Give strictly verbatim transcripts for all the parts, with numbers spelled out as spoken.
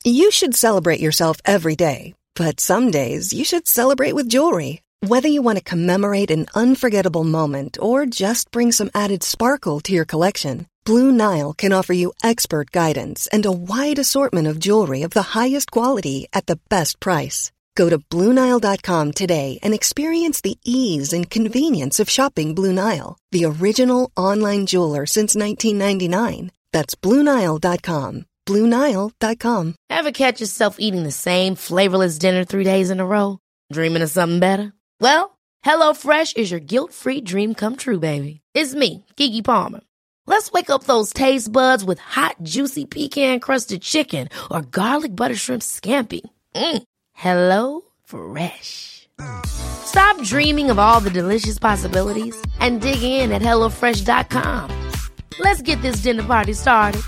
You should celebrate yourself every day, but some days you should celebrate with jewelry. Whether you want to commemorate an unforgettable moment or just bring some added sparkle to your collection, Blue Nile can offer you expert guidance and a wide assortment of jewelry of the highest quality at the best price. Go to Blue Nile dot com today and experience the ease and convenience of shopping Blue Nile, the original online jeweler since nineteen ninety-nine. That's Blue Nile dot com. Blue Nile dot com. Ever catch yourself eating the same flavorless dinner three days in a row? Dreaming of something better? Well, HelloFresh is your guilt-free dream come true, baby. It's me, Keke Palmer. Let's wake up those taste buds with hot, juicy pecan-crusted chicken or garlic butter shrimp scampi. Mm. Hello Fresh. Stop dreaming of all the delicious possibilities and dig in at hello fresh dot com. Let's get this dinner party started.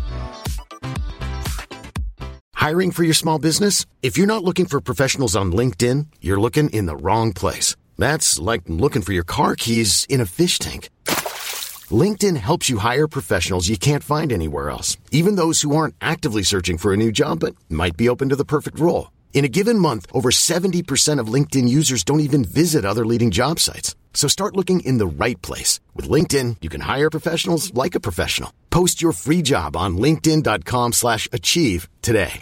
Hiring for your small business? If you're not looking for professionals on LinkedIn, you're looking in the wrong place. That's like looking for your car keys in a fish tank. LinkedIn helps you hire professionals you can't find anywhere else, even those who aren't actively searching for a new job but might be open to the perfect role. In a given month, over seventy percent of LinkedIn users don't even visit other leading job sites. So start looking in the right place. With LinkedIn, you can hire professionals like a professional. Post your free job on linkedin dot com slash achieve today.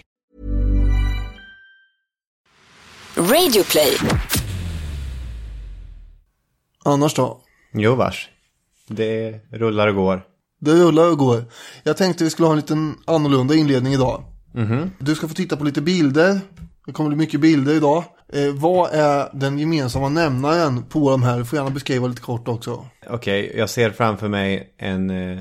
Radio Play. Annars då? Jo vars. Det rullar och går. Det rullar och går. Jag tänkte vi skulle ha en liten annorlunda inledning idag. Mm-hmm. Du ska få titta på lite bilder. Det kommer bli mycket bilder idag. Eh, vad är den gemensamma nämnaren på de här? Du får gärna beskriva lite kort också. Okej, okay, jag ser framför mig en eh,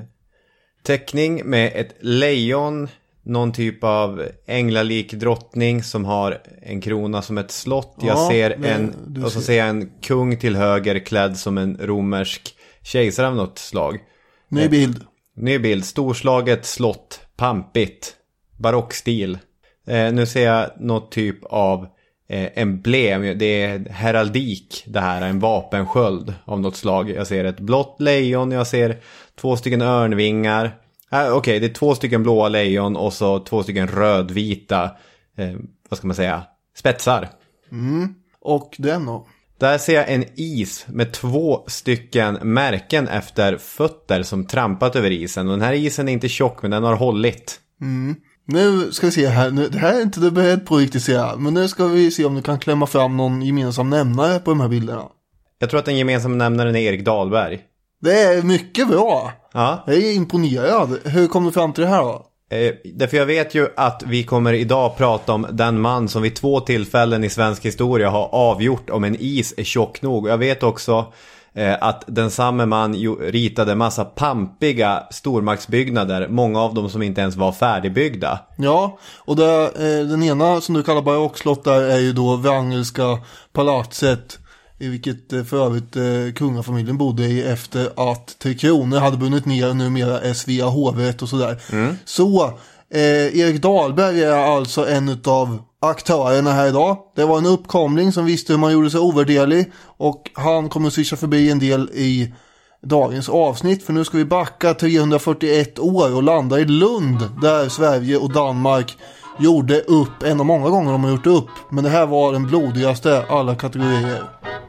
teckning med ett lejon. Någon typ av änglalik drottning som har en krona som ett slott. Jag ja, ser det, en, och så ser. ser jag en kung till höger klädd som en romersk kejsare av något slag. Ny bild. Eh, ny bild. Storslaget slott. Pampigt. Barockstil. Eh, nu ser jag något typ av eh, emblem. Det är heraldik det här. En vapensköld av något slag. Jag ser ett blått lejon. Jag ser två stycken örnvingar. Ah, Okej, okay, det är två stycken blåa lejon och så två stycken rödvita, eh, vad ska man säga, spetsar. Mm. Och den då? Där ser jag en is med två stycken märken efter fötter som trampat över isen. Och den här isen är inte tjock, men den har hållit. Mm. Nu ska vi se här. Nu, det här är inte du beredd på riktigt se. Men nu ska vi se om du kan klämma fram någon gemensam nämnare på de här bilderna. Jag tror att den gemensamma nämnaren är Erik Dahlberg. Det är mycket bra. Ja. Jag är imponerad. Hur kom du fram till det här då? Eh, därför jag vet ju att vi kommer idag prata om den man som vid två tillfällen i svensk historia har avgjort om en is är tjock nog. Jag vet också eh, att den samma man ju ritade massa pampiga stormaktsbyggnader. Många av dem som inte ens var färdigbyggda. Ja, och det, eh, den ena som du kallar barockslott där är ju då Wrangelska palatset. I vilket för övrigt eh, kungafamiljen bodde i efter att Tre Kronor hade brunnit ner och numera är Svea hovrätt och sådär. Mm. Så eh, Erik Dahlberg är alltså en av aktörerna här idag. Det var en uppkomling som visste hur man gjorde sig ovärderlig och han kommer att swisha förbi en del i dagens avsnitt. För nu ska vi backa trehundrafyrtioett år och landa i Lund där Sverige och Danmark gjorde upp. En av många gånger de har gjort upp. Men det här var den blodigaste alla kategorier.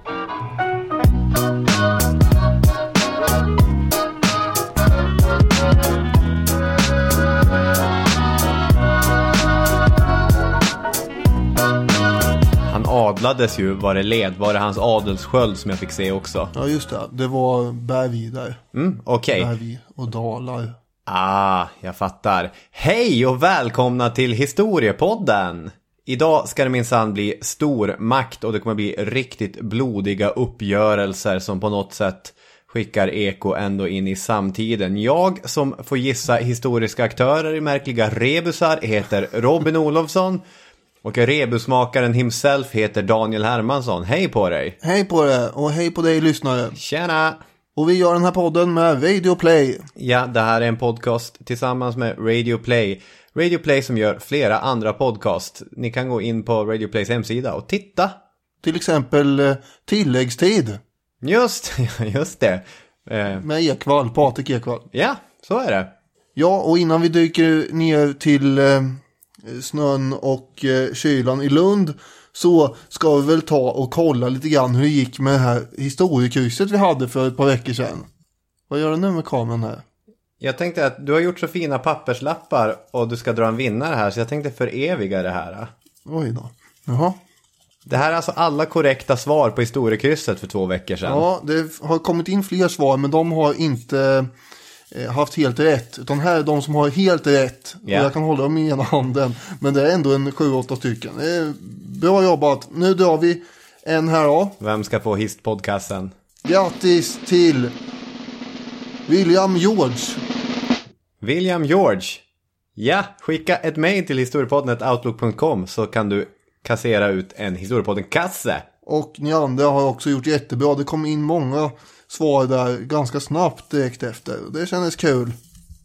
Adlades ju, var det led, var det hans adelssköld som jag fick se också. Ja just det, det var Bergvi där. Mm, okej. Okay. Bergvi och Dalar. Ah, jag fattar. Hej och välkomna till Historiepodden. Idag ska det minsann bli stor makt och det kommer bli riktigt blodiga uppgörelser som på något sätt skickar eko ändå in i samtiden. Jag som får gissa historiska aktörer i märkliga rebusar heter Robin Olofsson. Och rebusmakaren himself heter Daniel Hermansson. Hej på dig! Hej på dig och hej på dig lyssnare. Tjena! Och vi gör den här podden med Radio Play. Ja, det här är en podcast tillsammans med Radio Play. Radio Play som gör flera andra podcast. Ni kan gå in på Radio Plays hemsida och titta. Till exempel eh, tilläggstid. Just, just det. Eh. Med Ekvall, Patrik Ekvall. Ja, så är det. Ja, och innan vi dyker ner till... Eh, snön och eh, kylan i Lund, så ska vi väl ta och kolla lite grann hur det gick med det här historiekrysset vi hade för ett par veckor sedan. Vad gör du nu med kameran här? Jag tänkte att du har gjort så fina papperslappar och du ska dra en vinnare här, så jag tänkte föreviga det här. Oj då. Jaha. Det här är alltså alla korrekta svar på historiekrysset för två veckor sedan. Ja, det har kommit in fler svar, men de har inte eh, haft helt rätt. Utan här är de som har helt rätt. Yeah. Och jag kan hålla dem i ena handen. Men det är ändå en sju åtta stycken. Det är bra jobbat. Nu drar vi en här då. Vem ska få histpodcasten? Grattis till William George. William George. Ja, skicka ett mejl till historiepodden snabel-a outlook punkt com så kan du kassera ut en historiepodden-kasse. Och ni andra har också gjort jättebra. Det kom in många svar där ganska snabbt direkt efter. Det kändes kul.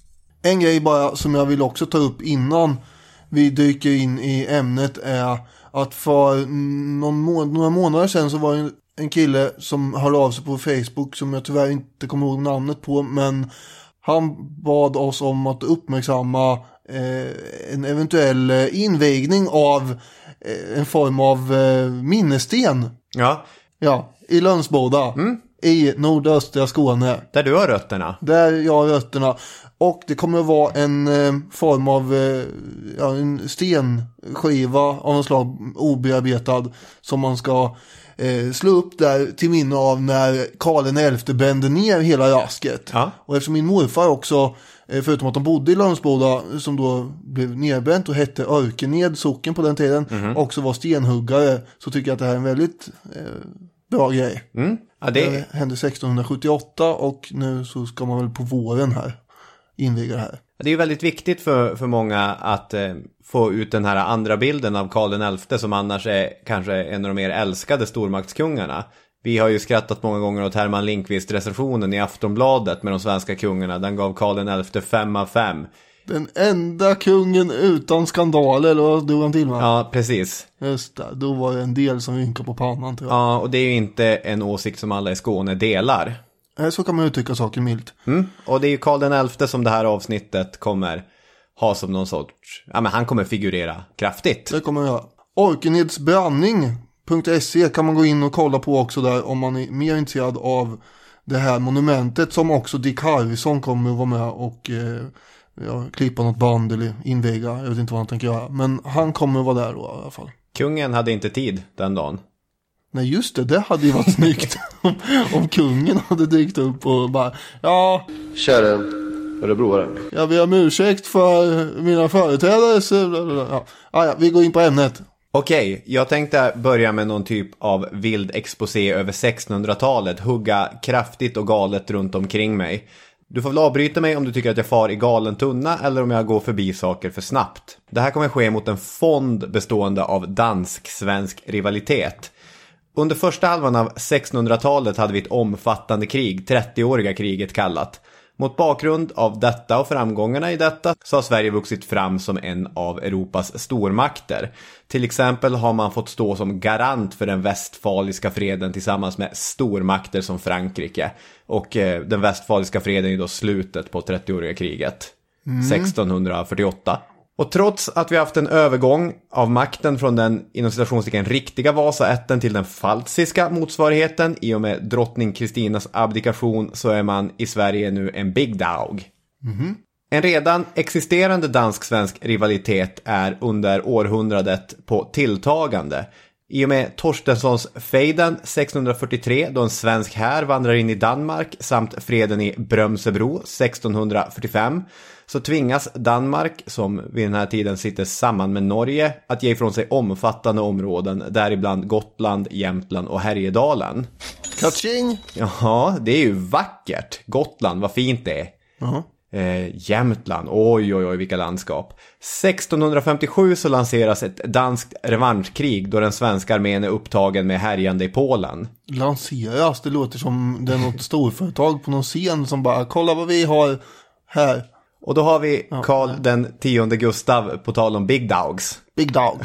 En grej bara som jag vill också ta upp innan vi dyker in i ämnet är att för någon må- några månader sedan så var det en kille som hörde av sig på Facebook som jag tyvärr inte kommer ihåg namnet på, men han bad oss om att uppmärksamma eh, en eventuell invigning av eh, en form av eh, minnessten. Ja. Ja, i Lönsboda. Mm. I nordöstra Skåne. Där du har rötterna. Där jag har rötterna. Och det kommer att vara en eh, form av eh, ja, en stenskiva av något slag, obearbetad, som man ska eh, slå upp där till minne av när Karl den elfte brände ner hela rasket. Ja. Och eftersom min morfar också, eh, förutom att de bodde i Lönsboda, som då blev nedbränt och hette Örkened socken på den tiden, mm-hmm. också var stenhuggare, så tycker jag att det här är en väldigt eh, bra grej. Mm. Ja, det... det hände sextonhundrasjuttioåtta och nu så ska man väl på våren här inviga det här. Det är ju väldigt viktigt för, för många att eh, få ut den här andra bilden av Karl den elfte som annars är kanske en av de mer älskade stormaktskungarna. Vi har ju skrattat många gånger åt Herman Lindqvist-recensionen i Aftonbladet med de svenska kungarna. Den gav Karl den elfte fem av fem. Den enda kungen utan skandaler, eller vad drog han till med? Ja, precis. Just det, då var det en del som vinkade på pannan, tror jag. Ja, och det är ju inte en åsikt som alla i Skåne delar. Så kan man uttrycka saker milt. Mm. Och det är ju Karl den elfte som det här avsnittet kommer ha som någon sorts... Ja, men han kommer figurera kraftigt. Det kommer jag. Orkenedsbranning punkt se kan man gå in och kolla på också där om man är mer intresserad av det här monumentet, som också Dick Harrison kommer att vara med och eh, ja, klippa något band eller inviga. Jag vet inte vad han tänker göra. Men han kommer att vara där då i alla fall. Kungen hade inte tid den dagen. Nej, just det, det hade ju varit snyggt om, om kungen hade dykt upp och bara, ja... Kära Örebroare. Jag ber om ursäkt för mina företrädare. Så, ja. Ah, ja, vi går in på ämnet. Okej, jag tänkte börja med någon typ av vild exposé över sextonhundratalet. Hugga kraftigt och galet runt omkring mig. Du får väl avbryta mig om du tycker att jag far i galen tunna eller om jag går förbi saker för snabbt. Det här kommer ske mot en fond bestående av dansk-svensk rivalitet. Under första halvan av sextonhundratalet hade vi ett omfattande krig, trettioåriga kriget kallat. Mot bakgrund av detta och framgångarna i detta så har Sverige vuxit fram som en av Europas stormakter. Till exempel har man fått stå som garant för den västfaliska freden tillsammans med stormakter som Frankrike. Och eh, den västfaliska freden är då slutet på trettioåriga kriget, mm. sextonhundrafyrtioåtta. Och trots att vi har haft en övergång av makten från den inom citationstecken riktiga Vasaätten till den falsiska motsvarigheten i och med drottning Kristinas abdikation, så är man i Sverige nu en big dog. Mm-hmm. En redan existerande dansk-svensk rivalitet är under århundradet på tilltagande. I och med Torstenssons fejden sextonhundrafyrtiotre, då en svensk här vandrar in i Danmark, samt freden i Brömsebro sextonhundrafyrtiofem, så tvingas Danmark, som vid den här tiden sitter samman med Norge, att ge ifrån sig omfattande områden, däribland Gotland, Jämtland och Härjedalen. Kaching! Ja, det är ju vackert. Gotland, vad fint det är. Uh-huh. Eh, Jämtland, oj oj oj vilka landskap. sextonhundrafemtiosju så lanseras ett danskt revanschkrig då den svenska armén är upptagen med härjande i Polen. Lanseras, det låter som det är något storföretag på någon scen som bara, kolla vad vi har här. Och då har vi Karl den tionde Gustav, på tal om Big Dogs. Big Dog.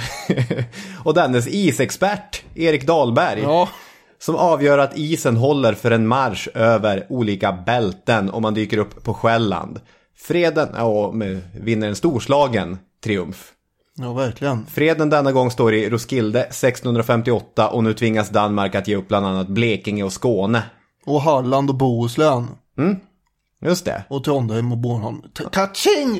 Och dennes isexpert, Erik Dahlberg. Ja. Som avgör att isen håller för en marsch över olika bälten om man dyker upp på Själland. Freden, ja, med, vinner en storslagen triumf. Ja, verkligen. Freden denna gång står i Roskilde sextonhundrafemtioåtta och nu tvingas Danmark att ge upp bland annat Blekinge och Skåne. Och Halland och Bohuslän. Mm, just det. Och Trondheim och Bornholm. Kaching!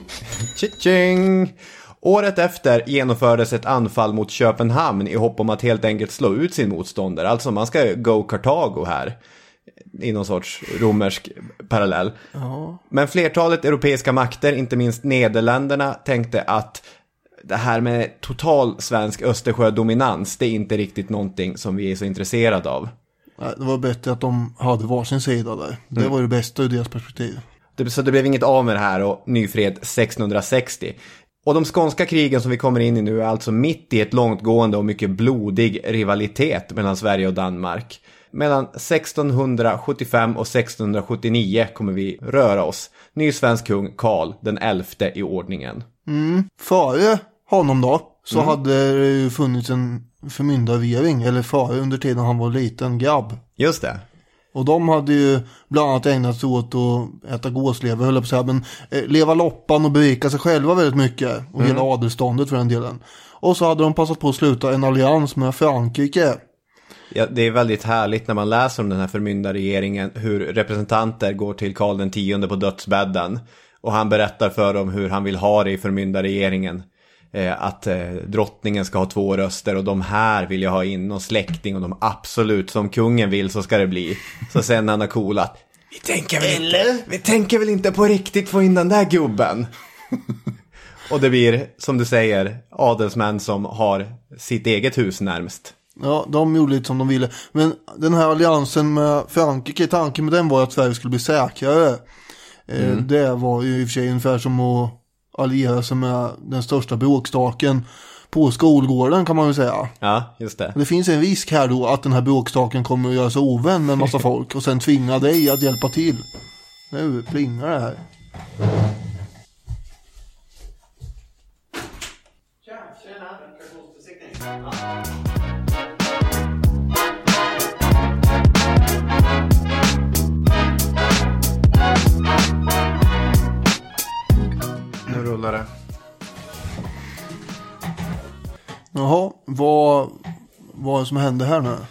Tjing! Året efter genomfördes ett anfall mot Köpenhamn i hopp om att helt enkelt slå ut sin motståndare. Alltså man ska go Kartago här. I någon sorts romersk parallell. Ja. Men flertalet europeiska makter, inte minst Nederländerna, tänkte att det här med total svensk Östersjödominans, det är inte riktigt någonting som vi är så intresserade av. Nej, det var bättre att de hade varsin sida där. Det Mm. var det bästa ur deras perspektiv. Det, så det blev inget av med det här och ny fred sextonhundrasextio. Och de skånska krigen som vi kommer in i nu är alltså mitt i ett långtgående och mycket blodig rivalitet mellan Sverige och Danmark. Mellan sextonhundrasjuttiofem och sextonhundrasjuttionio kommer vi röra oss. Ny svensk kung Karl den elfte i ordningen. Mm. Före honom då så Mm. hade det ju funnits en förmyndarregering. Eller före under tiden han var liten grabb. Just det. Och de hade ju bland annat ägnat sig åt att äta gåslever, höll jag på att säga, men eh, leva loppan och berika sig själva väldigt mycket. Och Mm. hela adelståndet för den delen. Och så hade de passat på att sluta en allians med Frankrike. Ja, det är väldigt härligt när man läser om den här förmyndarregeringen hur representanter går till Karl den tionde på dödsbädden och han berättar för dem hur han vill ha det i förmyndarregeringen. Eh, att eh, drottningen ska ha två röster och de här vill jag ha in någon släkting och de absolut som kungen vill så ska det bli. Så sen han har coolat. Vi tänker väl inte, vi tänker väl inte på riktigt få in den där gubben. Och det blir, som du säger, adelsmän som har sitt eget hus närmst. Ja, de gjorde lite som de ville. Men den här alliansen med Frankrike, tanken med den var att Sverige skulle bli säkrare. Mm. Eh, det var ju i och för sig ungefär som att alliera sig med den största bråkstaken på skolgården, kan man väl säga. Ja, just det. Det finns en risk här då att den här bråkstaken kommer att göra sig ovän med en massa folk och sen tvinga dig att hjälpa till. Nu plingar det här. Nu rullar det. Jaha, vad, vad är det som hände här nu?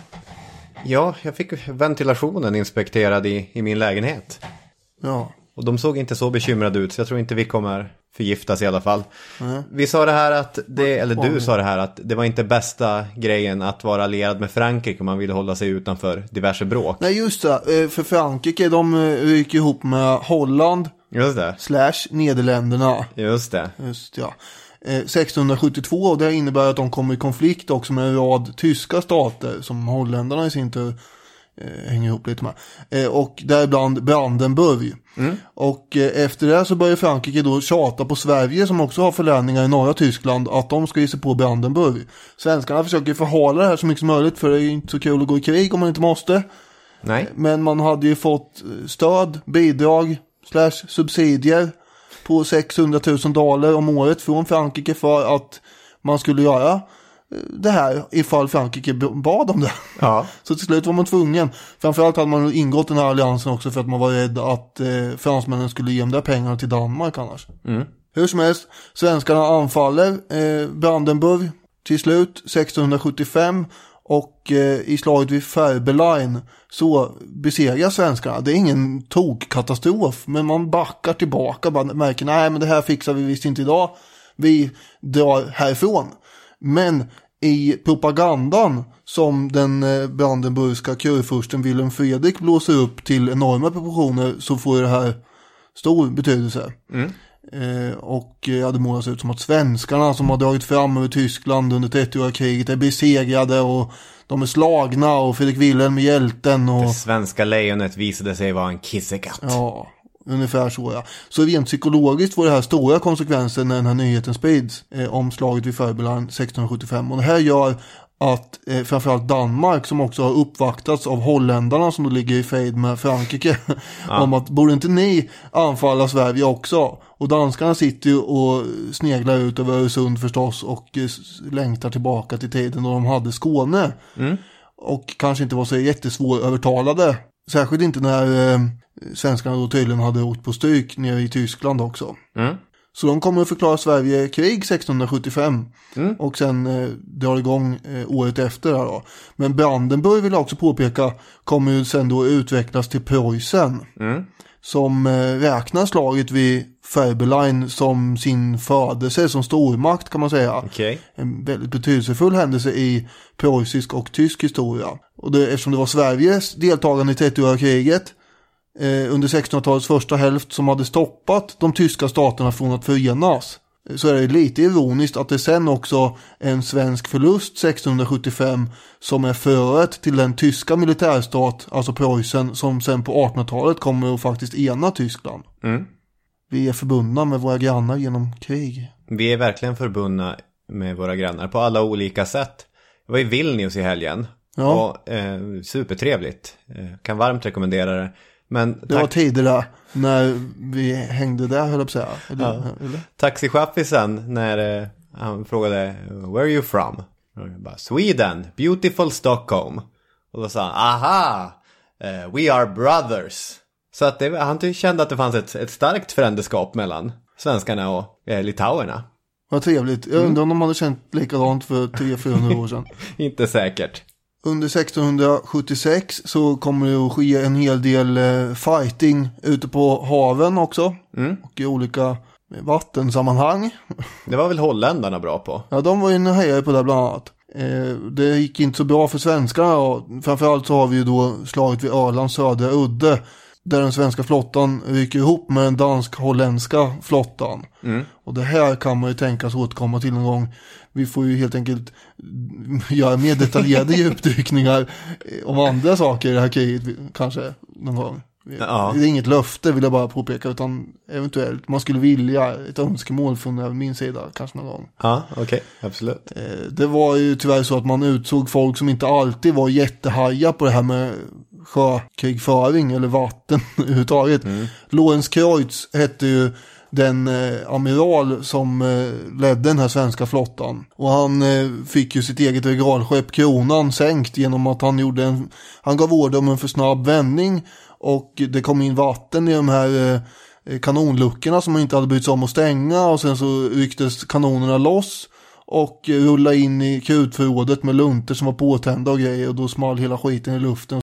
Ja, jag fick ventilationen inspekterad i, i min lägenhet. Ja. Och de såg inte så bekymrade ut så jag tror inte vi kommer förgiftas i alla fall. Mm. Vi sa det här att, det, eller du sa det här att det var inte bästa grejen att vara allierad med Frankrike om man ville hålla sig utanför diverse bråk. Nej, just det. För Frankrike, de ryker ihop med Holland. Just det. Slash Nederländerna. Just det. Just ja. Eh, sextonhundrasjuttiotvå, och det innebär att de kommer i konflikt också med en rad tyska stater som holländarna i sin tur eh, hänger ihop lite med. Eh, och däribland Brandenburg. Mm. Och eh, efter det så börjar Frankrike då tjata på Sverige som också har förläningar i norra Tyskland att de ska ge sig på Brandenburg. Svenskarna försöker förhala det här så mycket som möjligt för det är ju inte så kul att gå i krig om man inte måste. Nej. Men man hade ju fått stöd, bidrag, slash subsidier på sexhundratusen dollar om året från Frankrike för att man skulle göra det här ifall Frankrike bad om det. Ja. Så till slut var man tvungen. Framförallt hade man ingått den här alliansen också för att man var rädd att eh, fransmännen skulle ge de där pengarna till Danmark annars. Mm. Hur som helst, svenskarna anfaller eh, Brandenburg till slut sextonhundrasjuttiofem och eh, i slaget vid Färbeline så besegrar svenskarna. Det är ingen tokkatastrof, men man backar tillbaka och märker nej men det här fixar vi visst inte idag. Vi drar härifrån. Men i propagandan som den eh, brandenburgska kurfursten Wilhelm Fredrik blåser upp till enorma proportioner så får det här stor betydelse. Mm. Eh, och ja, det målas ut som att svenskarna som har dragit fram över Tyskland under trettioåriga kriget är besegrade och de är slagna och Fredrik Wilhelm är hjälten. Och... Det svenska lejonet visade sig vara en kissekatt. Ja, ungefär så ja. Så rent psykologiskt får det här stora konsekvenser när den här nyheten sprids eh, om slaget vid Färbeline sextonhundrasjuttiofem. Och det här gör att eh, framförallt Danmark som också har uppvaktats av holländarna som då ligger i fejd med Frankrike ja. om att borde inte ni anfalla Sverige också? Och danskarna sitter ju och sneglar ut över Öresund förstås och eh, längtar tillbaka till tiden då de hade Skåne. Mm. Och kanske inte var så jättesvårövertalade. Särskilt inte när eh, svenskarna då tydligen hade åkt på stryk nere i Tyskland också. Mm. Så de kommer att förklara Sverige krig sexton sjuttiofem. Mm. Och sen eh, drar igång eh, året efter här då. Men Brandenburg, vill jag också påpeka, kommer ju sen då utvecklas till Preussen. Mm. Som eh, räknar slaget vid Färberlein som sin födelse, som stormakt kan man säga. Okay. En väldigt betydelsefull händelse i preussisk och tysk historia. Och det, eftersom det var Sveriges deltagande i trettioåriga kriget eh, under sextonhundratalets första hälft som hade stoppat de tyska staterna från att förenas, så är det lite ironiskt att det sen också är en svensk förlust sexton sjuttiofem som är föret till den tyska militärstat, alltså Preussen, som sen på artonhundratalet kommer att faktiskt ena Tyskland. Mm. Vi är förbundna med våra grannar genom krig. Vi är verkligen förbundna med våra grannar på alla olika sätt. Jag var i Vilnius i helgen. Ja. Och, eh, supertrevligt. Eh, kan varmt rekommendera det. Men det var tider där när vi hängde där, höll jag på att säga. Eller, ja. eller? Taxichaffisen när eh, han frågade where are you from? Bara, Sweden, beautiful Stockholm. Och då sa han, aha, uh, we are brothers. Så att det, han kände att det fanns ett, ett starkt frändeskap mellan svenskarna och eh, litauerna. Vad trevligt. Jag undrar mm. om de hade känt likadant för tre till fyrahundra år sedan. Inte säkert. Under sexton sjuttiosex så kommer det att ske en hel del eh, fighting ute på haven också. Mm. Och i olika vattensammanhang. Det var väl holländarna bra på? Ja, de var ju en hejare på det bland annat. Eh, det gick inte så bra för svenskarna. Och framförallt så har vi ju då slaget vid Ölands södra udde, där den svenska flottan rycker ihop med den dansk-holländska flottan. Mm. Och det här kan man ju tänkas återkomma till någon gång. Vi får ju helt enkelt göra mer detaljerade djupdykningar om andra saker i det här kriget kanske någon gång. Ja. Det är inget löfte, vill jag bara påpeka, utan eventuellt man skulle vilja ett önskemål från min sida kanske någon gång. Ja, okej, okay, absolut. Det var ju tyvärr så att man utsåg folk som inte alltid var jättehajar på det här med sjökrigföring eller vatten överhuvudtaget. Mm. Lorenz Kreutz hette ju den eh, amiral som eh, ledde den här svenska flottan. Och han eh, fick ju sitt eget regalskepp Kronan sänkt genom att han gjorde en, han gav order om en för snabb vändning, och det kom in vatten i de här eh, kanonluckorna som man inte hade brytt sig om att stänga, och sen så rycktes kanonerna loss och rullade in i krutförrådet med lunter som var påtända och grejer, och då small hela skiten i luften.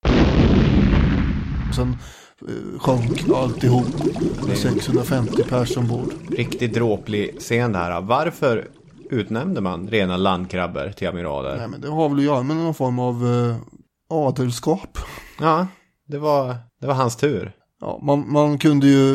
Sen sjönk alltihop med sexhundrafemtio personer ombord. Riktigt dråplig scen där. Varför utnämnde man rena landkrabbor till amiraler? Nej, men det har väl att göra med någon form av eh, adelskap. Ja, det var, det var hans tur. Ja, man, man kunde ju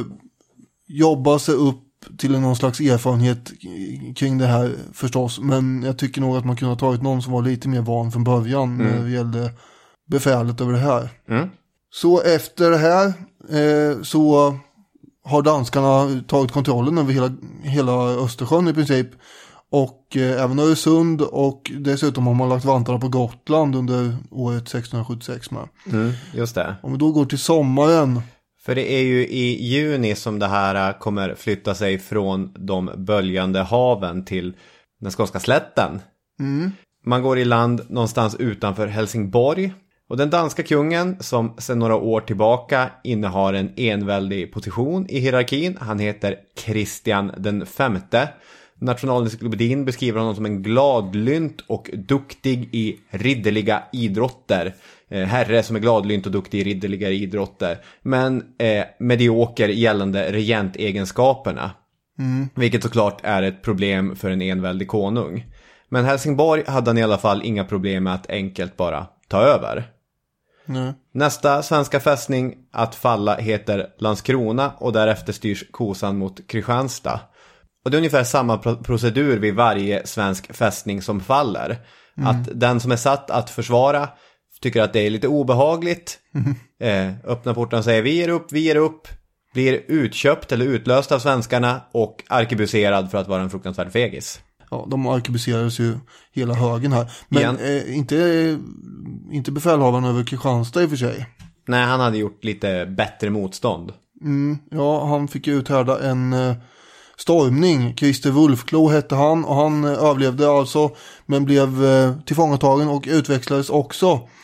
jobba sig upp till någon slags erfarenhet kring det här förstås, men jag tycker nog att man kunde ha tagit någon som var lite mer van från början mm. när det gällde befälet över det här. Mm. Så efter det här eh, så har danskarna tagit kontrollen över hela, hela Östersjön i princip, och eh, även Öresund, och dessutom har man lagt vantarna på Gotland under året sexton sjuttiosex med. Mm, just det. Om vi då går till sommaren. För det är ju i juni som det här kommer flytta sig från de böljande haven till den skånska slätten. Mm. Man går i land någonstans utanför Helsingborg. Och den danska kungen, som sedan några år tillbaka innehar en enväldig position i hierarkin, han heter Kristian den femte. Nationalencyklopedin beskriver honom som en gladlynt och duktig i ridderliga idrotter. Eh, herre som är gladlynt och duktig i ridderliga idrotter. Men eh, medioker gällande regentegenskaperna. Mm. Vilket såklart är ett problem för en enväldig konung. Men Helsingborg hade han i alla fall inga problem med att enkelt bara ta över. Nej. Nästa svenska fästning att falla heter Landskrona, och därefter styrs kosan mot Kristianstad. Och det är ungefär samma procedur vid varje svensk fästning som faller. Mm. Att den som är satt att försvara tycker att det är lite obehagligt. Mm. Eh, öppnar porten och säger vi är upp, vi är upp. Blir utköpt eller utlöst av svenskarna och arkebuserad för att vara en fruktansvärd fegis. Ja, de arkebuserades ju hela högen här. Men eh, inte, inte befälhavaren över Kristianstad i och för sig. Nej, han hade gjort lite bättre motstånd. Mm, ja, han fick uthärda en eh, stormning. Christer Wulfklo hette han, och han eh, överlevde alltså, men blev eh, tillfångatagen och utväxlades också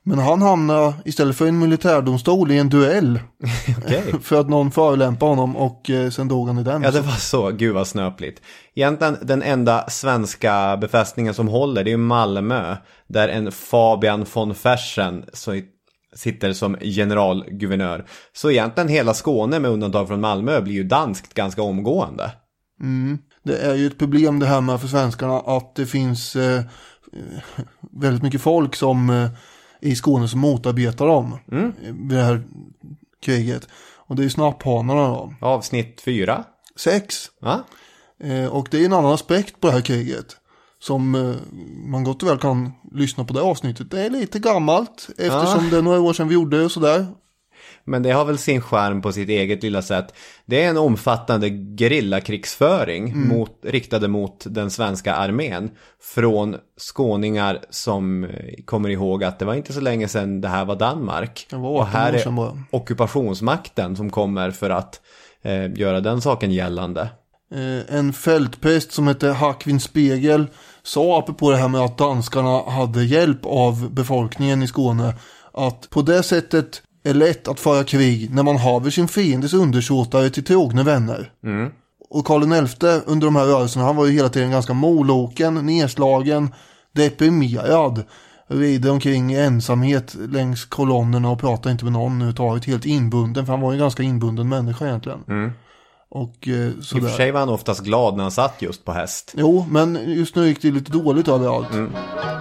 Men han hamnar istället för en militärdomstol i en duell. Okay. För att någon förolämpade honom och eh, sen dog han i den. Ja, det var så. Gud vad snöpligt. Egentligen den enda svenska befästningen som håller, det är ju Malmö. Där en Fabian von Fersen så sitter som generalguvernör. Så egentligen hela Skåne med undantag från Malmö blir ju danskt ganska omgående. Mm. Det är ju ett problem det här med för svenskarna att det finns eh, väldigt mycket folk som eh, i Skåne som motarbetar dem mm. vid det här kriget. Och det är ju snapphanarna då. Avsnitt fyra. Sex. Ja. Eh, och det är en annan aspekt på det här kriget. Som eh, man gott och väl kan lyssna på det avsnittet. Det är lite gammalt eftersom ja. det är några år sedan vi gjorde och sådär. Men det har väl sin skärm på sitt eget lilla sätt. Det är en omfattande gerillakrigsföring mm. mot, riktade mot den svenska armén. Från skåningar som kommer ihåg att det var inte så länge sedan det här var Danmark. Det var och här är bara. ockupationsmakten som kommer för att eh, göra den saken gällande. Eh, en fältpräst som heter Hakvin Spegel sa apropå det här med att danskarna hade hjälp av befolkningen i Skåne. Att på det sättet är lätt att föra krig när man haver sin fiendes undersåtare till trogna vänner. Mm. Och Karl den elfte under de här rörelserna, han var ju hela tiden ganska moloken, nedslagen, deprimerad. Rider omkring i ensamhet längs kolonnerna och pratar inte med någon överhuvudtaget, helt inbunden, för han var ju en ganska inbunden människa egentligen. Mm. Och, eh, I och för sig var han oftast glad när han satt just på häst. Jo, men just nu gick det lite dåligt överallt. Mm.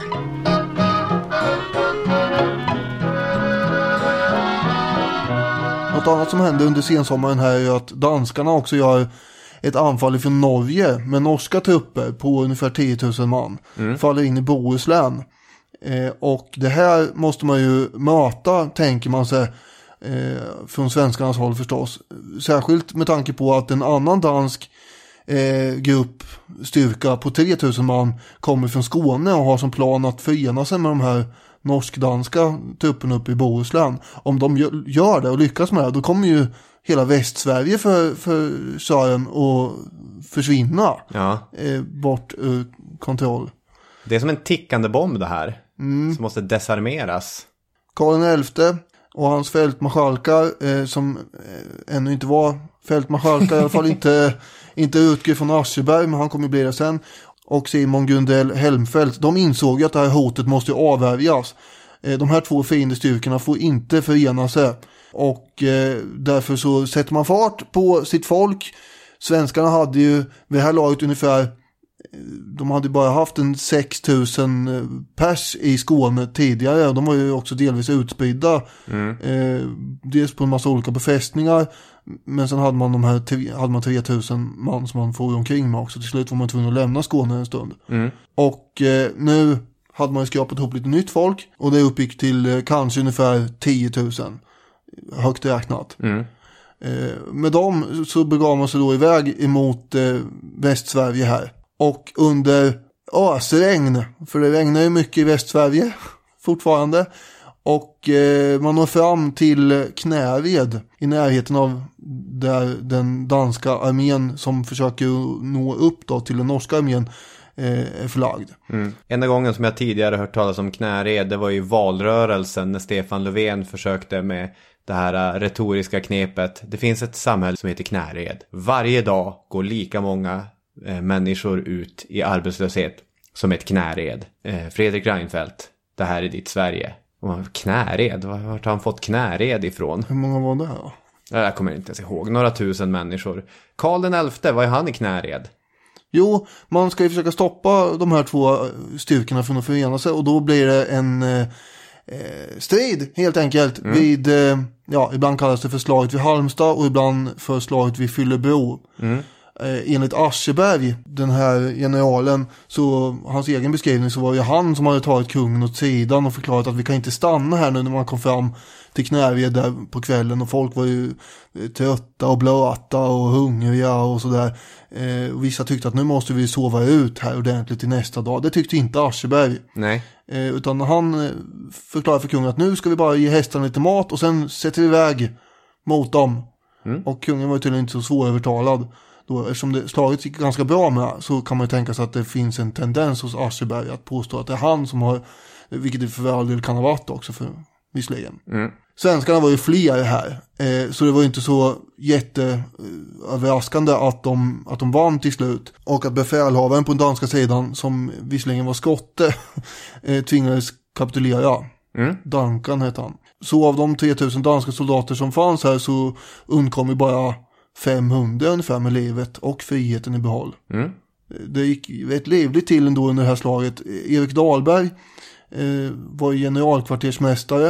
Något annat som hände under sensommaren här är att danskarna också gör ett anfall från Norge med norska trupper på ungefär tio tusen man. Mm. Faller in i Bohuslän. Eh, och det här måste man ju möta, tänker man sig, eh, från svenskarnas håll förstås. Särskilt med tanke på att en annan dansk eh, grupp styrka på tre tusen man kommer från Skåne och har som plan att förena sig med de här norsk-danska trupperna uppe i Bohuslän. Om de gör det och lyckas med det, då kommer ju hela Västsverige för, för Sören att försvinna ja. eh, bort ur kontroll. Det är som en tickande bomb det här. Mm. Som måste desarmeras. Karl den elfte och hans fältmarskalkar eh, som eh, ännu inte var fältmarskalkar, i alla fall inte, inte utgår från Ascheberg, men han kommer bli det sen. Och Simon Gundel Helmfelt, de insåg att det här hotet måste avvärjas. Eh, de här två fiendestyrkorna får inte förena sig. Och eh, därför så sätter man fart på sitt folk. Svenskarna hade ju vid det här laget ungefär, de hade bara haft en sex tusen pers i Skåne tidigare. De var ju också delvis utspridda. Mm. Eh, dels på en massa olika befästningar. Men sen hade man de här hade man tre tusen man som man får omkring med också. Till slut var man tvungen att lämna Skåne en stund. Mm. Och eh, nu hade man ju skapat ihop lite nytt folk. Och det uppgick till eh, kanske ungefär tio tusen. Högt räknat. Mm. Eh, med dem så begav man sig då iväg emot eh, Västsverige här. Och under ösregn, för det regnar ju mycket i Västsverige fortfarande, och eh, man når fram till Knäred i närheten av där den danska armén som försöker nå upp då till den norska armén eh, är förlagd. Mm. Enda gången som jag tidigare hört talas om Knäred, det var ju valrörelsen när Stefan Löfven försökte med det här retoriska knepet. Det finns ett samhälle som heter Knäred. Varje dag går lika många eh, människor ut i arbetslöshet som ett Knäred. Eh, Fredrik Reinfeldt, det här är ditt Sverige. Och Knäred, vart har han fått Knäred ifrån? Hur många var det här? Jag kommer inte ens ihåg. Några tusen människor. Karl den elfte, vad är han i Knäred? Jo, man ska ju försöka stoppa de här två styrkorna från att förena sig. Och då blir det en eh, strid helt enkelt mm. vid, eh, ja, ibland kallas det för slaget vid Halmstad och ibland för slaget vid Fyllebro. Mm. Eh, enligt Ascheberg, den här generalen, så hans egen beskrivning, så var det han som hade tagit kungen åt sidan och förklarat att vi kan inte stanna här nu när man kom fram till Knäred där på kvällen, och folk var ju trötta och blöta och hungriga och sådär. Eh, och vissa tyckte att nu måste vi sova ut här ordentligt till nästa dag. Det tyckte inte Ascheberg. Nej. Eh, utan han förklarade för kungen att nu ska vi bara ge hästarna lite mat och sen sätter vi iväg mot dem. Mm. Och kungen var tydligen inte så svårövertalad. då, eftersom det, slaget gick ganska bra med, så kan man ju tänka sig att det finns en tendens hos Ascheberg att påstå att det är han som har, vilket det för all del kan ha varit också för visserligen. Mm. Svenskarna var ju fler här, eh, så det var ju inte så jätteöverraskande att de, att de vann till slut. Och att befälhavaren på den danska sidan, som visserligen var skotte, eh, tvingades kapitulera. Mm. Duncan hette han. Så av de tre tusen danska soldater som fanns här så undkom ju bara femhundra ungefär med livet och friheten i behåll. Mm. Det gick rätt livligt till ändå under det här slaget. Erik Dahlberg eh, var generalkvartersmästare.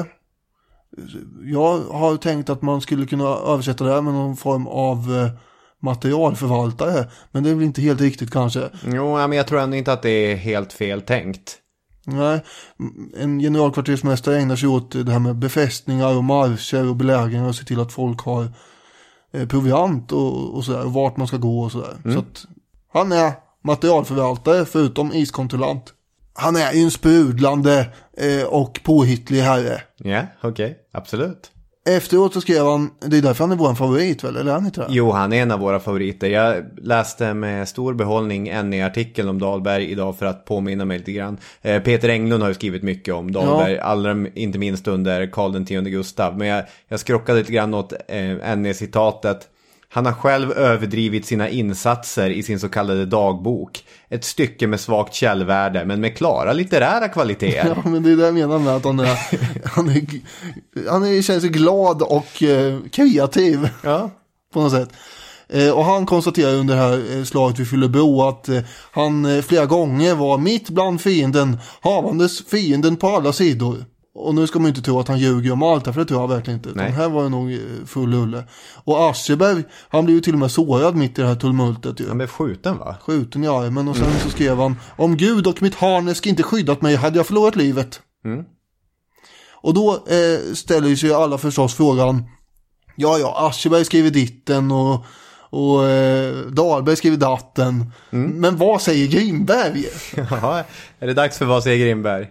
Jag har tänkt att man skulle kunna översätta det här med någon form av eh, materialförvaltare, men det är väl inte helt riktigt kanske. Jo, men jag tror ändå inte att det är helt fel tänkt. Nej, en generalkvartersmästare ägnar sig åt det här med befästningar och marscher och belägringar och se till att folk har eh, proviant och, och sådär, och vart man ska gå och sådär. Mm. Så att han är materialförvaltare förutom iskontrollant. Han är ju en sprudlande eh, och påhittlig herre. Ja, yeah, okej, okay. Absolut. Efteråt så skrev han, det är därför han är vår favorit väl, eller är han inte det? Jo, han är en av våra favoriter. Jag läste med stor behållning en i artikeln om Dahlberg idag för att påminna mig lite grann. Eh, Peter Englund har ju skrivit mycket om Dahlberg, ja. Allra inte minst under Karl den tionde Gustav. Men jag, jag skrockade lite grann åt eh, en i citatet. Han har själv överdrivit sina insatser i sin så kallade dagbok. Ett stycke med svagt källvärde, men med klara litterära kvaliteter. Ja, men det är det jag menar med att han är, han är, han är, känns glad och eh, kreativ. Ja. På något sätt. Eh, och han konstaterar under det här eh, slaget vid Fyllebro att eh, han eh, flera gånger var mitt bland fienden, havandes fienden på alla sidor. Och nu ska man inte tro att han ljuger om allt, för det tror jag verkligen inte. Utan här var det nog full ulle. Och Ascheberg, han blev ju till och med sårad mitt i det här tumultet. Ju. Han blev skjuten, va? Skjuten, ja. Men och sen mm. så skrev han, om Gud och mitt harnesk inte skyddat mig hade jag förlorat livet. Mm. Och då eh, ställer sig alla förstås frågan, ja ja, Ascheberg skriver ditten och, och eh, Dahlberg skriver datten. Mm. Men vad säger Grimberg? Ja, är det dags för vad säger Grimberg?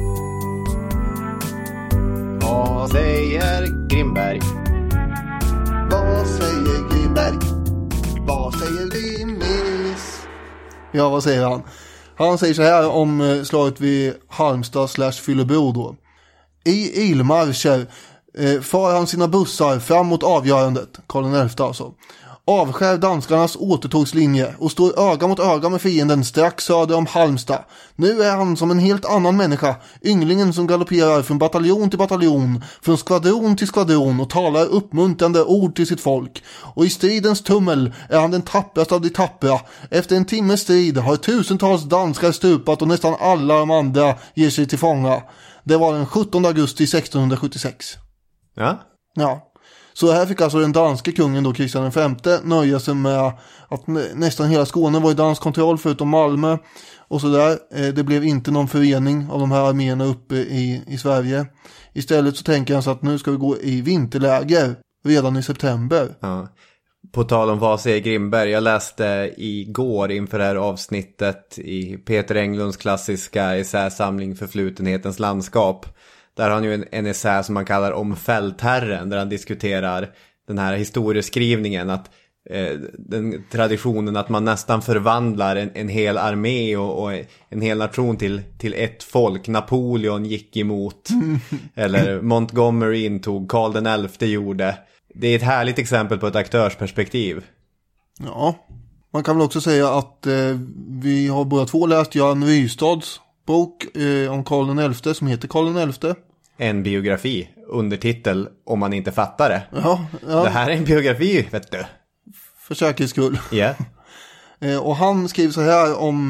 Vad säger Grimberg? Vad säger Grimberg? Vad säger Grimmis? Ja, vad säger han? Han säger så här om slaget vid Halmstad slash Fyllebro då. I ilmarscher eh, far han sina bussar fram mot avgörandet, Karl den elfte alltså. Avskär danskarnas återtågslinje och står öga mot öga med fienden strax söder om Halmstad. Nu är han som en helt annan människa, ynglingen som galopperar från bataljon till bataljon, från skvadron till skvadron och talar uppmuntrande ord till sitt folk. Och i stridens tummel är han den tappraste av de tappra. Efter en timmes strid har tusentals danskar stupat och nästan alla de andra ger sig till fånga. Det var den sjuttonde augusti sextonhundrasjuttiosex. Ja? Ja. Så här fick alltså den danske kungen då, Kristian den femte, nöja sig med att nä- nästan hela Skåne var i dansk kontroll förutom Malmö och sådär. Eh, det blev inte någon förening av de här arméerna uppe i, i Sverige. Istället så tänker han så att nu ska vi gå i vinterläger redan i september. Ja. På tal om vad säger Grimberg, jag läste igår inför det här avsnittet i Peter Englunds klassiska essäsamling Förflutenhetens landskap. Där har han ju en, en essä som man kallar om fältherren, där han diskuterar den här historieskrivningen, att eh, den traditionen att man nästan förvandlar en, en hel armé och, och en hel nation till, till ett folk. Napoleon gick emot, eller Montgomery intog, Karl den elfte gjorde. Det är ett härligt exempel på ett aktörsperspektiv. Ja, man kan väl också säga att eh, vi har båda två läst Jan Rystads bok eh, om Karl den elfte som heter Karl den elfte. En biografi, undertitel om man inte fattar det. Ja, ja. Det här är en biografi, vet du. För säkerhets skull. Ja. Yeah. eh, och han skriver så här om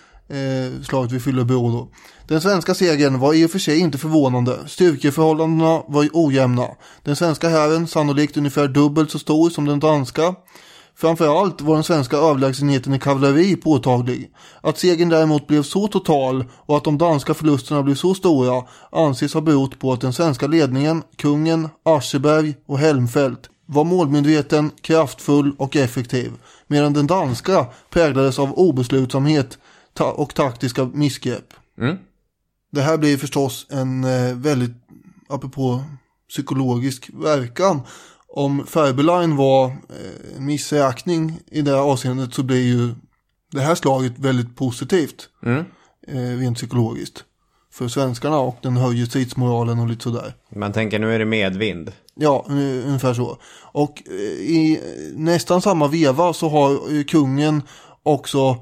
eh, slaget vid Fyllebro då. Den svenska segern var i och för sig inte förvånande. Styrkeförhållandena var ojämna. Den svenska hären sannolikt ungefär dubbelt så stor som den danska. Framförallt var den svenska överlägsenheten i kavalleri påtaglig. Att segern däremot blev så total och att de danska förlusterna blev så stora anses ha berott på att den svenska ledningen, kungen, Ascheberg och Helmfelt var målmedveten, kraftfull och effektiv, medan den danska präglades av obeslutsamhet ta- och taktiska missgrepp. Mm. Det här blir förstås en eh, väldigt, apropå psykologisk verkan om Färbeline var en missräkning i det här avseendet så blir ju det här slaget väldigt positivt. Mm. Eh, rent psykologiskt. För svenskarna och den höjer stridsmoralen och lite sådär. Man tänker nu är det medvind. Ja, ungefär så. Och i nästan samma veva så har kungen också,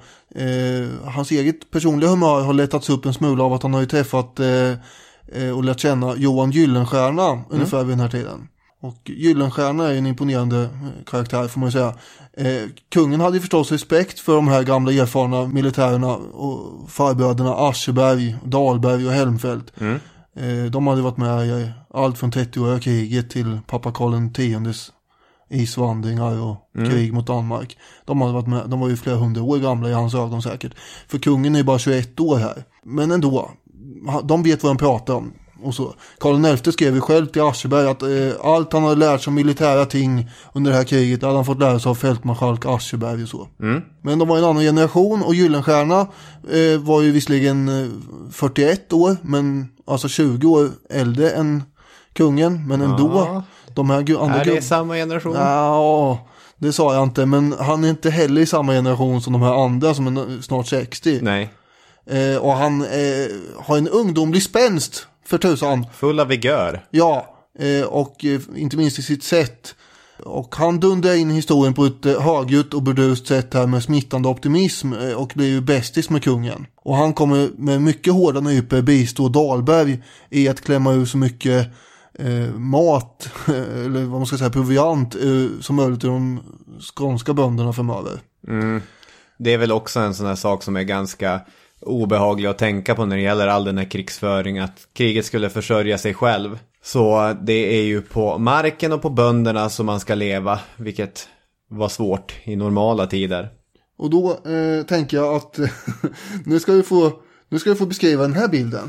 eh, hans eget personliga humör har lättats upp en smula av att han har ju träffat eh, och lärt känna Johan Gyllenstierna mm. ungefär vid den här tiden. Och Gyllenstierna är en imponerande karaktär får man ju säga. Eh, kungen hade ju förstås respekt för de här gamla erfarna militärerna och farbröderna Ascheberg, Dahlberg och Helmfelt. Mm. Eh, de hade varit med i allt från trettioåriga kriget till pappa Karl Tiondes isvandringar och mm. krig mot Danmark. De hade varit med, de var ju flera hundra år gamla i hans ögon säkert. För kungen är ju bara tjugoett år här. Men ändå, de vet vad de pratar om. Och så. Karl den elfte skrev ju själv till Ascheberg att eh, allt han hade lärt sig om militära ting under det här kriget hade han fått lära sig av fältmarskalk Ascheberg och så. Mm. Men de var en annan generation och Gyllenstierna eh, var ju visserligen eh, fyrtioett år men alltså tjugo år äldre än kungen. Men ändå, ja. de här gu- andra... Är det samma generation? Ja, det sa jag inte. Men han är inte heller i samma generation som de här andra som är snart sextio. Nej. Eh, och han eh, har en ungdomlig spänst för tusan. Full av vigör. Ja, eh, och eh, inte minst i sitt sätt. Och han dundrar in historien på ett eh, högljutt och burdust sätt här med smittande optimism eh, och blir ju bästis med kungen. Och han kommer med mycket hårda nyper bistå Dahlberg i att klämma ur så mycket eh, mat eller vad man ska säga proviant eh, som möjligt till de skånska bönderna framöver. Mm. Det är väl också en sån här sak som är ganska obehaglig att tänka på när det gäller all den här krigsföring, att kriget skulle försörja sig själv. Så det är ju på marken och på bönderna som man ska leva, vilket var svårt i normala tider. Och då eh, tänker jag att nu ska vi få nu ska vi få beskriva den här bilden.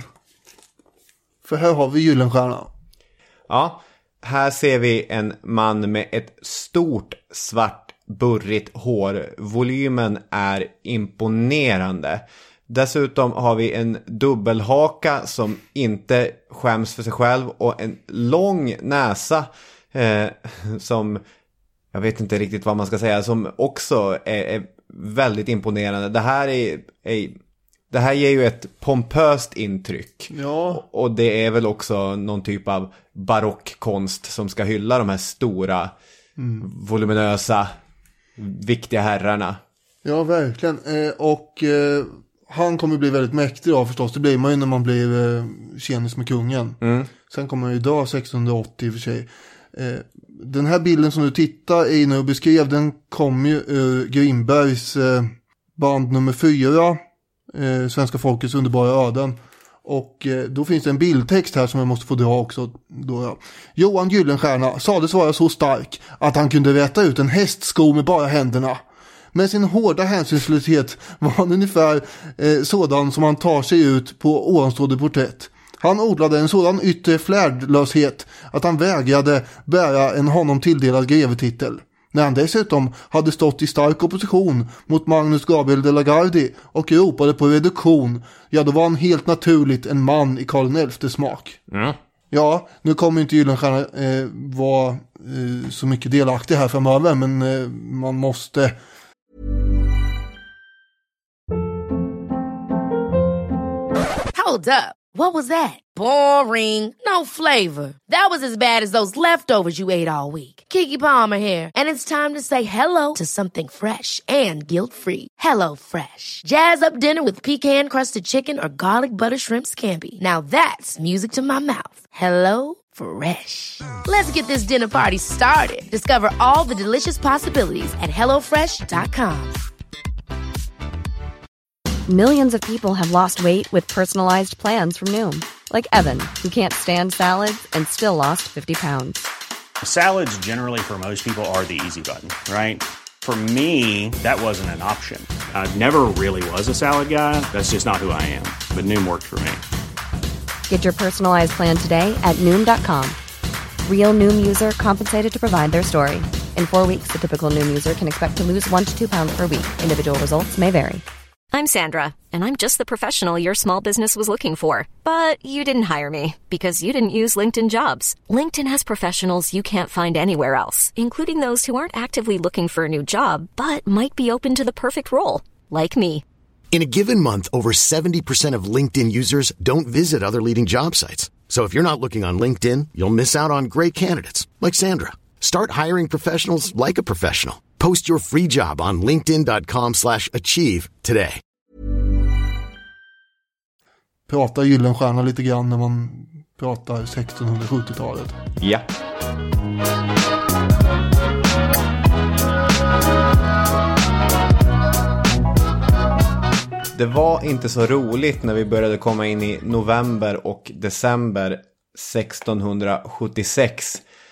För här har vi Gyllenstierna. Ja, här ser vi en man med ett stort svart burrigt hår. Volymen är imponerande. Dessutom har vi en dubbelhaka som inte skäms för sig själv och en lång näsa eh, som, jag vet inte riktigt vad man ska säga, som också är, är väldigt imponerande. Det här är, är det här ger ju ett pompöst intryck. Ja. Och det är väl också någon typ av barockkonst som ska hylla de här stora, mm. voluminösa, viktiga herrarna. Ja, verkligen. Eh, och eh, han kommer bli väldigt mäktig då förstås. Det blir man ju när man blir eh, tjenis med kungen. Mm. Sen kommer han ju dö sextonhundraåttio i och för sig. Eh, den här bilden som du tittar i nu och beskrev, den kom ju ur Grimbergs eh, band nummer fyra. Eh, Svenska folkets underbara öden. Och eh, då finns det en bildtext här som jag måste få dra också. Då, ja. Johan Gyllenstierna sades vara så stark att han kunde räta ut en hästsko med bara händerna. Med sin hårda hänsynslöshet var han ungefär eh, sådan som han tar sig ut på ovanstående porträtt. Han odlade en sådan yttre flärdlöshet att han vägrade bära en honom tilldelad grevetitel. När han dessutom hade stått i stark opposition mot Magnus Gabriel de la Gardie och ropade på reduktion, ja då var han helt naturligt en man i Karl den elftes smak. Mm. Ja, nu kommer inte Gyllenstierna eh, vara eh, så mycket delaktig här framöver, men eh, man måste... Hold up. What was that? Boring. No flavor. That was as bad as those leftovers you ate all week. Keke Palmer here, and it's time to say hello to something fresh and guilt-free. Hello Fresh. Jazz up dinner with pecan-crusted chicken or garlic butter shrimp scampi. Now that's music to my mouth. Hello Fresh. Let's get this dinner party started. Discover all the delicious possibilities at hello fresh dot com. Millions of people have lost weight with personalized plans from Noom. Like Evan, who can't stand salads and still lost fifty pounds. Salads generally for most people are the easy button, right? For me, that wasn't an option. I never really was a salad guy. That's just not who I am. But Noom worked for me. Get your personalized plan today at Noom dot com. Real Noom user compensated to provide their story. In four weeks, the typical Noom user can expect to lose one to two pounds per week. Individual results may vary. I'm Sandra, and I'm just the professional your small business was looking for. But you didn't hire me because you didn't use LinkedIn Jobs. LinkedIn has professionals you can't find anywhere else, including those who aren't actively looking for a new job, but might be open to the perfect role, like me. In a given month, over seventy percent of LinkedIn users don't visit other leading job sites. So if you're not looking on LinkedIn, you'll miss out on great candidates like Sandra. Start hiring professionals like a professional. Post your free job on linkedin dot com slash achieve today. Pratar Gyllenstierna lite grann när man pratar sextonhundrasjuttiotalet. Ja. Det var inte så roligt när vi började komma in i november och december sextonhundrasjuttiosex.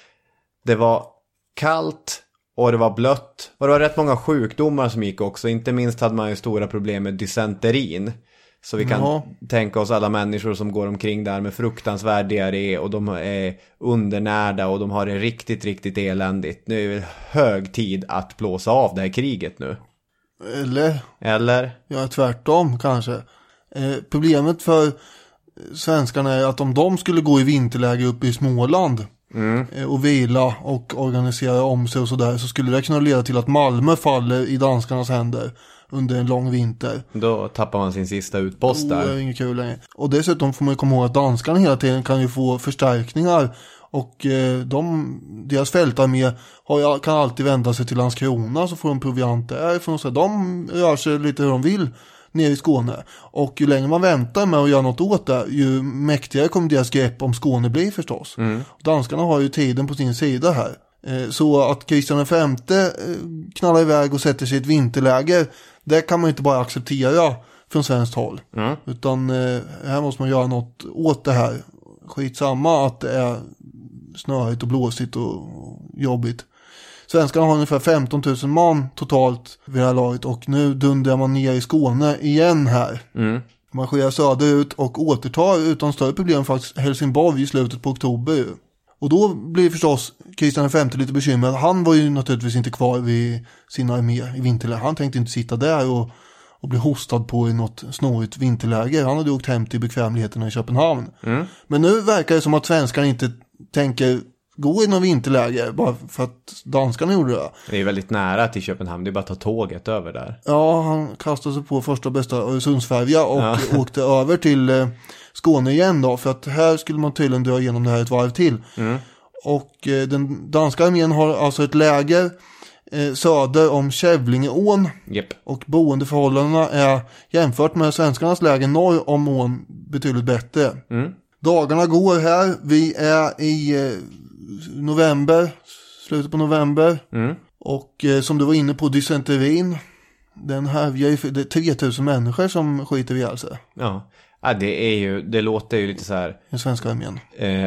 Det var kallt och det var blött. Och det var rätt många sjukdomar som gick också. Inte minst hade man ju stora problem med dysenterin. Så vi kan ja. tänka oss alla människor som går omkring där med fruktansvärd diarré och de är undernärda och de har det riktigt, riktigt eländigt. Nu är det hög tid att blåsa av det här kriget nu. Eller? Eller? Ja, tvärtom kanske. Eh, problemet för svenskarna är att om de skulle gå i vinterläger uppe i Småland mm. eh, och vila och organisera om sig och sådär, så skulle det kunna leda till att Malmö faller i danskarnas händer under en lång vinter. Då tappar man sin sista utpost där. Oh, det är inget kul längre. Och dessutom får man komma ihåg att danskarna hela tiden kan ju få förstärkningar. Och eh, de, deras fältarmé har, kan alltid vända sig till Landskrona, så får de proviant därifrån. Så de rör sig lite hur de vill ner i Skåne. Och ju längre man väntar med att göra något åt det, ju mäktigare kommer deras grepp om Skåne bli förstås. Mm. Danskarna har ju tiden på sin sida här. Eh, så att Kristian den femte eh, knallar iväg och sätter sig i ett vinterläger, det kan man inte bara acceptera från svenskt håll. Mm. Utan eh, här måste man göra något åt det här. Skitsamma att det är snöigt och blåsigt och jobbigt. Svenskarna har ungefär femton tusen man totalt vid det här laget, och nu dundrar man ner i Skåne igen här. Mm. Man sker söderut och återtar utan större problem faktiskt Helsingborg i slutet på oktober. Och då blir förstås Kristian den femte lite bekymrad. Han var ju naturligtvis inte kvar vid sin armé i vinterläger. Han tänkte inte sitta där och, och bli hostad på i något snårigt vinterläger. Han hade åkt hem till bekvämligheterna i Köpenhamn. Mm. Men nu verkar det som att svenskarna inte tänker gå i någon vinterläger bara för att danskarna gjorde det. Det är väldigt nära till Köpenhamn. Det är bara att ta tåget över där. Ja, han kastade sig på första bästa Öresundsfärja och ja. åkte över till eh, Skåne igen då. För att här skulle man tydligen dra igenom det här ett varv till. Mm. Och eh, den danska armén har alltså ett läger eh, söder om Kävlingeån. Yep. Och boendeförhållandena är jämfört med svenskarnas läger norr om ån betydligt bättre. Mm. Dagarna går här. Vi är i eh, november, slutet på november. Mm. Och eh, som du var inne på, dysenterin. Den här, vi är, det är tre tusen människor som skiter ihjäl sig. Ja. Ja, det är ju, det låter ju lite så här den svenska armén. Eh,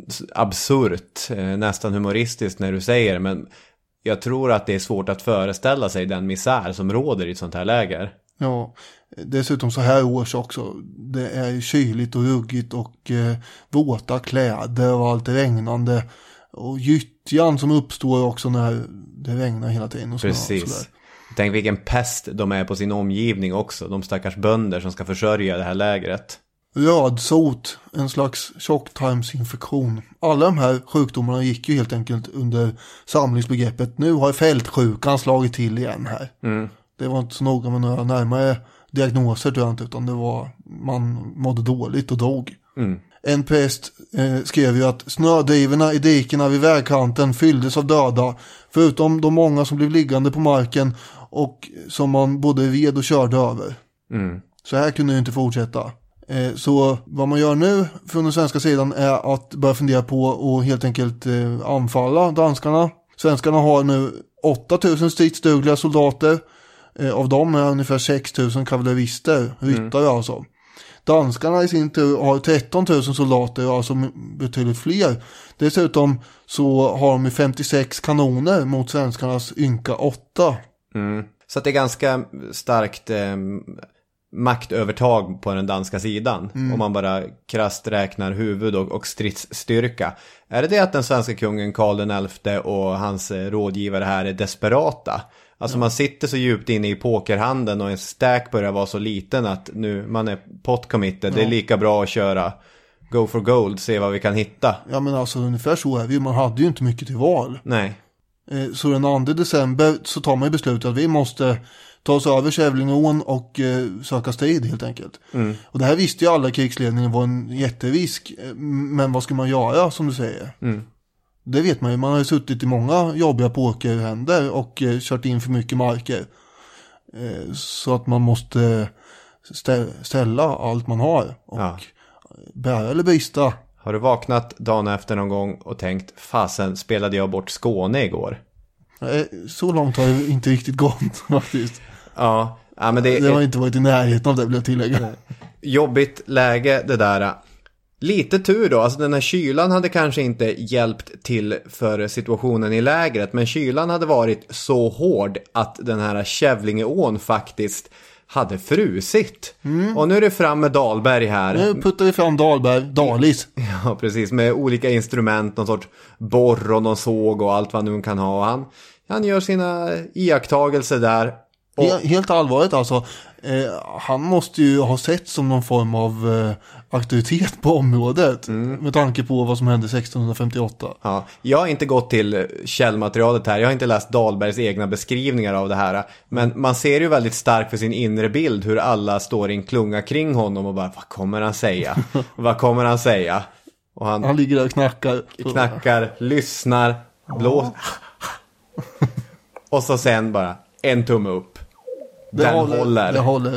absurt, eh, nästan humoristiskt när du säger det, men jag tror att det är svårt att föreställa sig den misär som råder i ett sånt här läger. Ja, dessutom så här års också. Det är kyligt och ruggigt och eh, våta kläder och allt regnande. Och gyttjan som uppstår också när det regnar hela tiden. Och precis. Tänk vilken pest de är på sin omgivning också. De stackars bönder som ska försörja det här lägret. Rödsot, en slags tjocktarmsinfektion. Alla de här sjukdomarna gick ju helt enkelt under samlingsbegreppet. Nu har fältsjukan slagit till igen här. Mm. Det var inte så noga med några närmare diagnoser tror jag inte, utan det var man mådde dåligt och dog. Mm. En präst eh, skrev ju att snödrivorna i dikerna vid vägkanten fylldes av döda, förutom de många som blev liggande på marken och som man både ved och körde över. Mm. Så här kunde det inte fortsätta. Eh, så vad man gör nu från den svenska sidan är att börja fundera på att helt enkelt eh, anfalla danskarna. Svenskarna har nu åtta tusen stridsdugliga soldater. Eh, av dem är ungefär sex tusen kavallerister, ryttare mm. alltså. Danskarna i sin tur har tretton tusen soldater, alltså betydligt fler. Dessutom så har de femtiosex kanoner mot svenskarnas ynka åtta. Mm. Så att det är ganska starkt eh, maktövertag på den danska sidan. Mm. Om man bara krasst räknar huvud och, och stridsstyrka. Är det det att den svenska kungen Karl den elfte och hans rådgivare här är desperata? Alltså Ja. man sitter så djupt inne i pokerhanden och en stack börjar vara så liten att nu man är pot committed. Ja. Det är lika bra att köra go for gold, se vad vi kan hitta. Ja, men alltså ungefär så är vi. Man hade ju inte mycket till val. Nej. Eh, så den andra december så tar man ju beslutet att vi måste ta oss över Kävlingeån och eh, söka strid helt enkelt. Mm. Och det här visste ju alla krigsledningen var en jätterisk. Men vad ska man göra, som du säger? Mm. Det vet man ju. Man har ju suttit i många jobbiga pokerhänder och eh, kört in för mycket marker. Eh, så att man måste stä- ställa allt man har. Och ja. Bära eller brista. Har du vaknat dagen efter någon gång och tänkt, fasen, spelade jag bort Skåne igår? Nej, så långt har det inte riktigt gått faktiskt. Ja, ja men det, det har inte varit i närheten av det, vill jag tillägga. Jobbigt läge det där. Lite tur då, alltså den här kylan hade kanske inte hjälpt till för situationen i lägret, men kylan hade varit så hård att den här Kävlingeån faktiskt hade frusit. Mm. Och nu är det fram med Dahlberg här. Nu puttar vi fram Dahlberg, Dalis. Ja, precis, med olika instrument, någon sorts borr och någon såg och allt vad nu kan ha. Och han, han gör sina iakttagelser där. Och... Helt allvarligt alltså. Eh, han måste ju ha sett som någon form av eh, auktoritet på området. Mm. Med tanke på vad som hände sexton femtioåtta. Ja, jag har inte gått till källmaterialet här. Jag har inte läst Dahlbergs egna beskrivningar av det här. Men man ser ju väldigt starkt för sin inre bild hur alla står i en klunga kring honom och bara, vad kommer han säga? vad kommer han säga? Och han, han ligger där och knackar. Knackar, lyssnar, blåser. Och så sen bara en tumme upp. Det Den håller. håller. Det håller.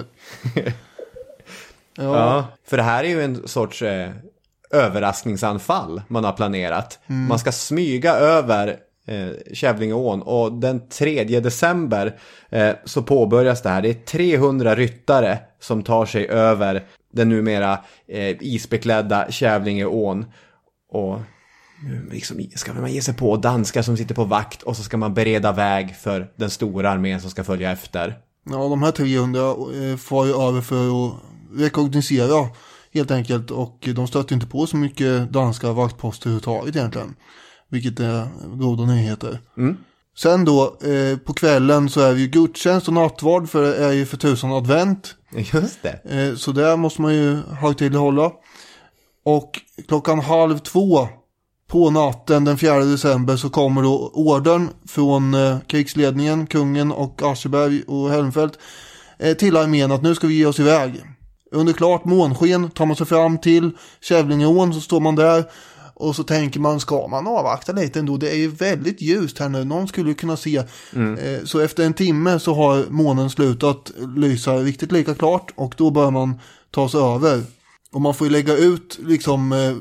ja. ja, för det här är ju en sorts eh, överraskningsanfall man har planerat. Mm. Man ska smyga över eh, Kävlingeån och den tredje december eh, så påbörjas det här. Det är trehundra ryttare som tar sig över den numera eh, isbeklädda Kävlingeån och liksom ska man ge sig på danskar som sitter på vakt och så ska man bereda väg för den stora armén som ska följa efter. Ja, de här trehundra får ju över för att rekognosera helt enkelt, och de stöter inte på så mycket danska vaktposter överhuvudtaget egentligen, vilket är goda nyheter. Mm. Sen då eh, på kvällen så är det ju gudstjänst och nattvard, för det är ju för tusan advent. Just det. Eh, så där måste man ju högtidlighålla. Och klockan halv två på natten den fjärde december så kommer då ordern från eh, krigsledningen, kungen och Ascheberg och Helmfelt eh, till armén att nu ska vi ge oss iväg. Under klart månsken tar man sig fram till Kävlingeån, så står man där och så tänker man, ska man avvakta lite ändå? Det är ju väldigt ljust här nu, någon skulle kunna se. Mm. Eh, så efter en timme så har månen slutat lysa riktigt lika klart och då börjar man ta sig över. Och man får ju lägga ut liksom eh,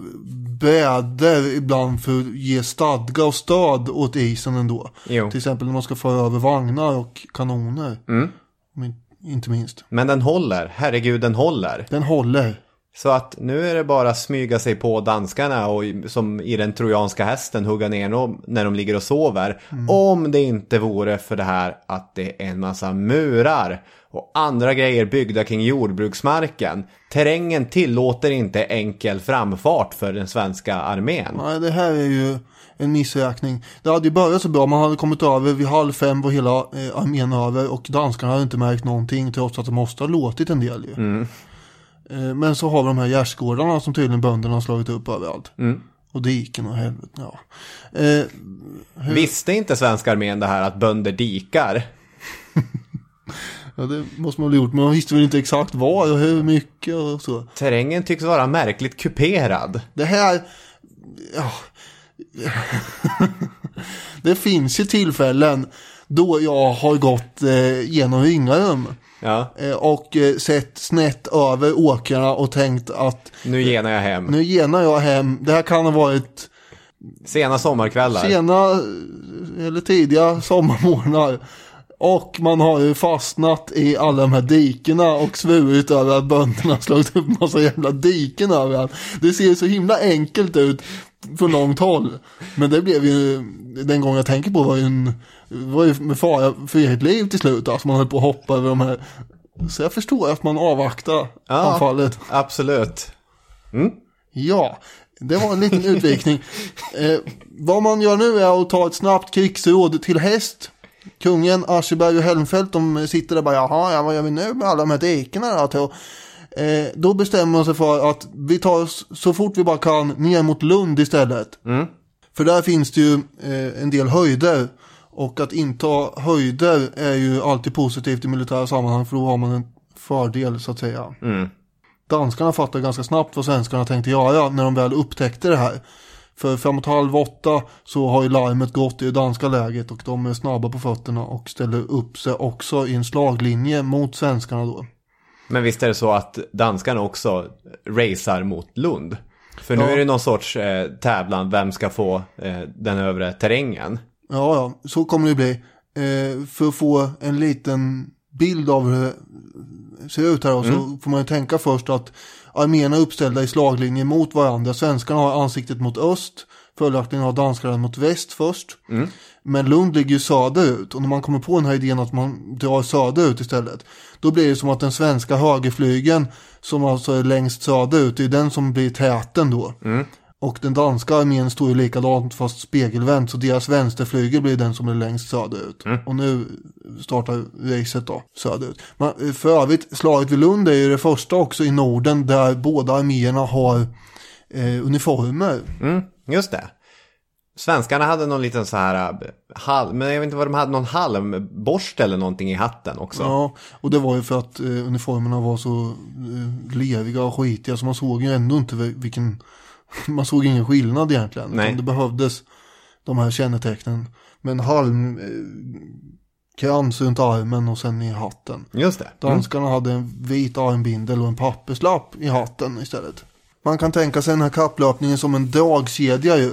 brädor ibland för att ge stadga och stöd åt isen ändå. Jo. Till exempel när man ska föra över vagnar och kanoner. Mm. Men, inte minst. Men den håller, herregud den håller. Den håller. Så att nu är det bara smyga sig på danskarna och som i den trojanska hästen hugga ner dem när de ligger och sover. Mm. Om det inte vore för det här att det är en massa murar och andra grejer byggda kring jordbruksmarken. Terrängen tillåter inte enkel framfart för den svenska armén. Nej, det här är ju en missräkning. Det hade ju börjat så bra. Man hade kommit över vid halv fem var hela eh, armén över och danskarna hade inte märkt någonting trots att de måste ha låtit en del ju. Mm. Eh, men så har vi de här gärdsgårdarna som tydligen bönderna har slagit upp överallt. Mm. Och diken och helvete, ja. Eh, hur... Visste inte svenska armén det här att bönder dikar? Ja, det måste man ha gjort, men man visste väl inte exakt vad och hur mycket och så. Terrängen tycks vara märkligt kuperad. Det här, ja, det finns ju tillfällen då jag har gått eh, genom Ringarum. Ja. Eh, och eh, sett snett över åkrarna och tänkt att nu genar jag hem. Nu genar jag hem. Det här kan ha varit sena sommarkvällar. Sena eller tidiga sommarmorgnar. Och man har ju fastnat i alla de här dikena och svurit över att bönderna slagit upp en massa jävla diken över. Det ser så himla enkelt ut från långt håll. Men det blev ju, den gången jag tänker på var ju en, var ju med fara för eget liv till slut. Alltså man höll på att hoppa över de här. Så jag förstår att man avvaktar ja, anfallet. Absolut. Mm. Ja, det var en liten utvikning. Eh, vad man gör nu är att ta ett snabbt krigsråd till häst. Kungen, Ascheberg och Helmfelt, de sitter där och bara, jaha, ja, vad gör vi nu med alla de här dikerna då? Eh, då bestämmer man sig för att vi tar oss så fort vi bara kan ner mot Lund istället. Mm. För där finns det ju eh, en del höjder. Och att inta höjder är ju alltid positivt i militära sammanhang, för då har man en fördel så att säga. Mm. Danskarna fattade ganska snabbt vad svenskarna tänkte göra när de väl upptäckte det här. För framåt halv åtta så har ju larmet gått i det danska läget och de är snabba på fötterna och ställer upp sig också i en slaglinje mot svenskarna då. Men visst är det så att danskarna också racear mot Lund? För nu ja. är det någon sorts eh, tävlan, vem ska få eh, den övre terrängen? Ja, ja, så kommer det bli. Eh, för att få en liten bild av hur det ser ut här, mm. så får man ju tänka först att arméerna är uppställda i slaglinje mot varandra. Svenskarna har ansiktet mot öst, följaktligen har danskarna mot väst först. Mm. Men Lund ligger ju söderut, och när man kommer på den här idén att man drar söderut istället, då blir det som att den svenska högerflygen, som alltså är längst söderut, det är den som blir täten då. Mm. Och den danska armén står ju likadant fast spegelvänt, så deras vänsterflygel blir den som är längst söderut. Mm. Och nu startar racet då, söderut. Men för övrigt, slaget vid Lund är ju det första också i Norden där båda arméerna har eh, uniformer. Mm, just det. Svenskarna hade någon liten så här halm, men jag vet inte vad de hade, någon halmborst eller någonting i hatten också. Ja, och det var ju för att eh, uniformerna var så eh, leviga och skitiga, så man såg ju ändå inte vilken... Man såg ingen skillnad egentligen. Nej. Det behövdes de här kännetecknen med en halm eh, krans runt armen och sen i hatten. Just det. Mm. Danskarna hade en vit armbindel och en papperslapp i hatten istället. Man kan tänka sig den här kapplöpningen som en dragkedja ju.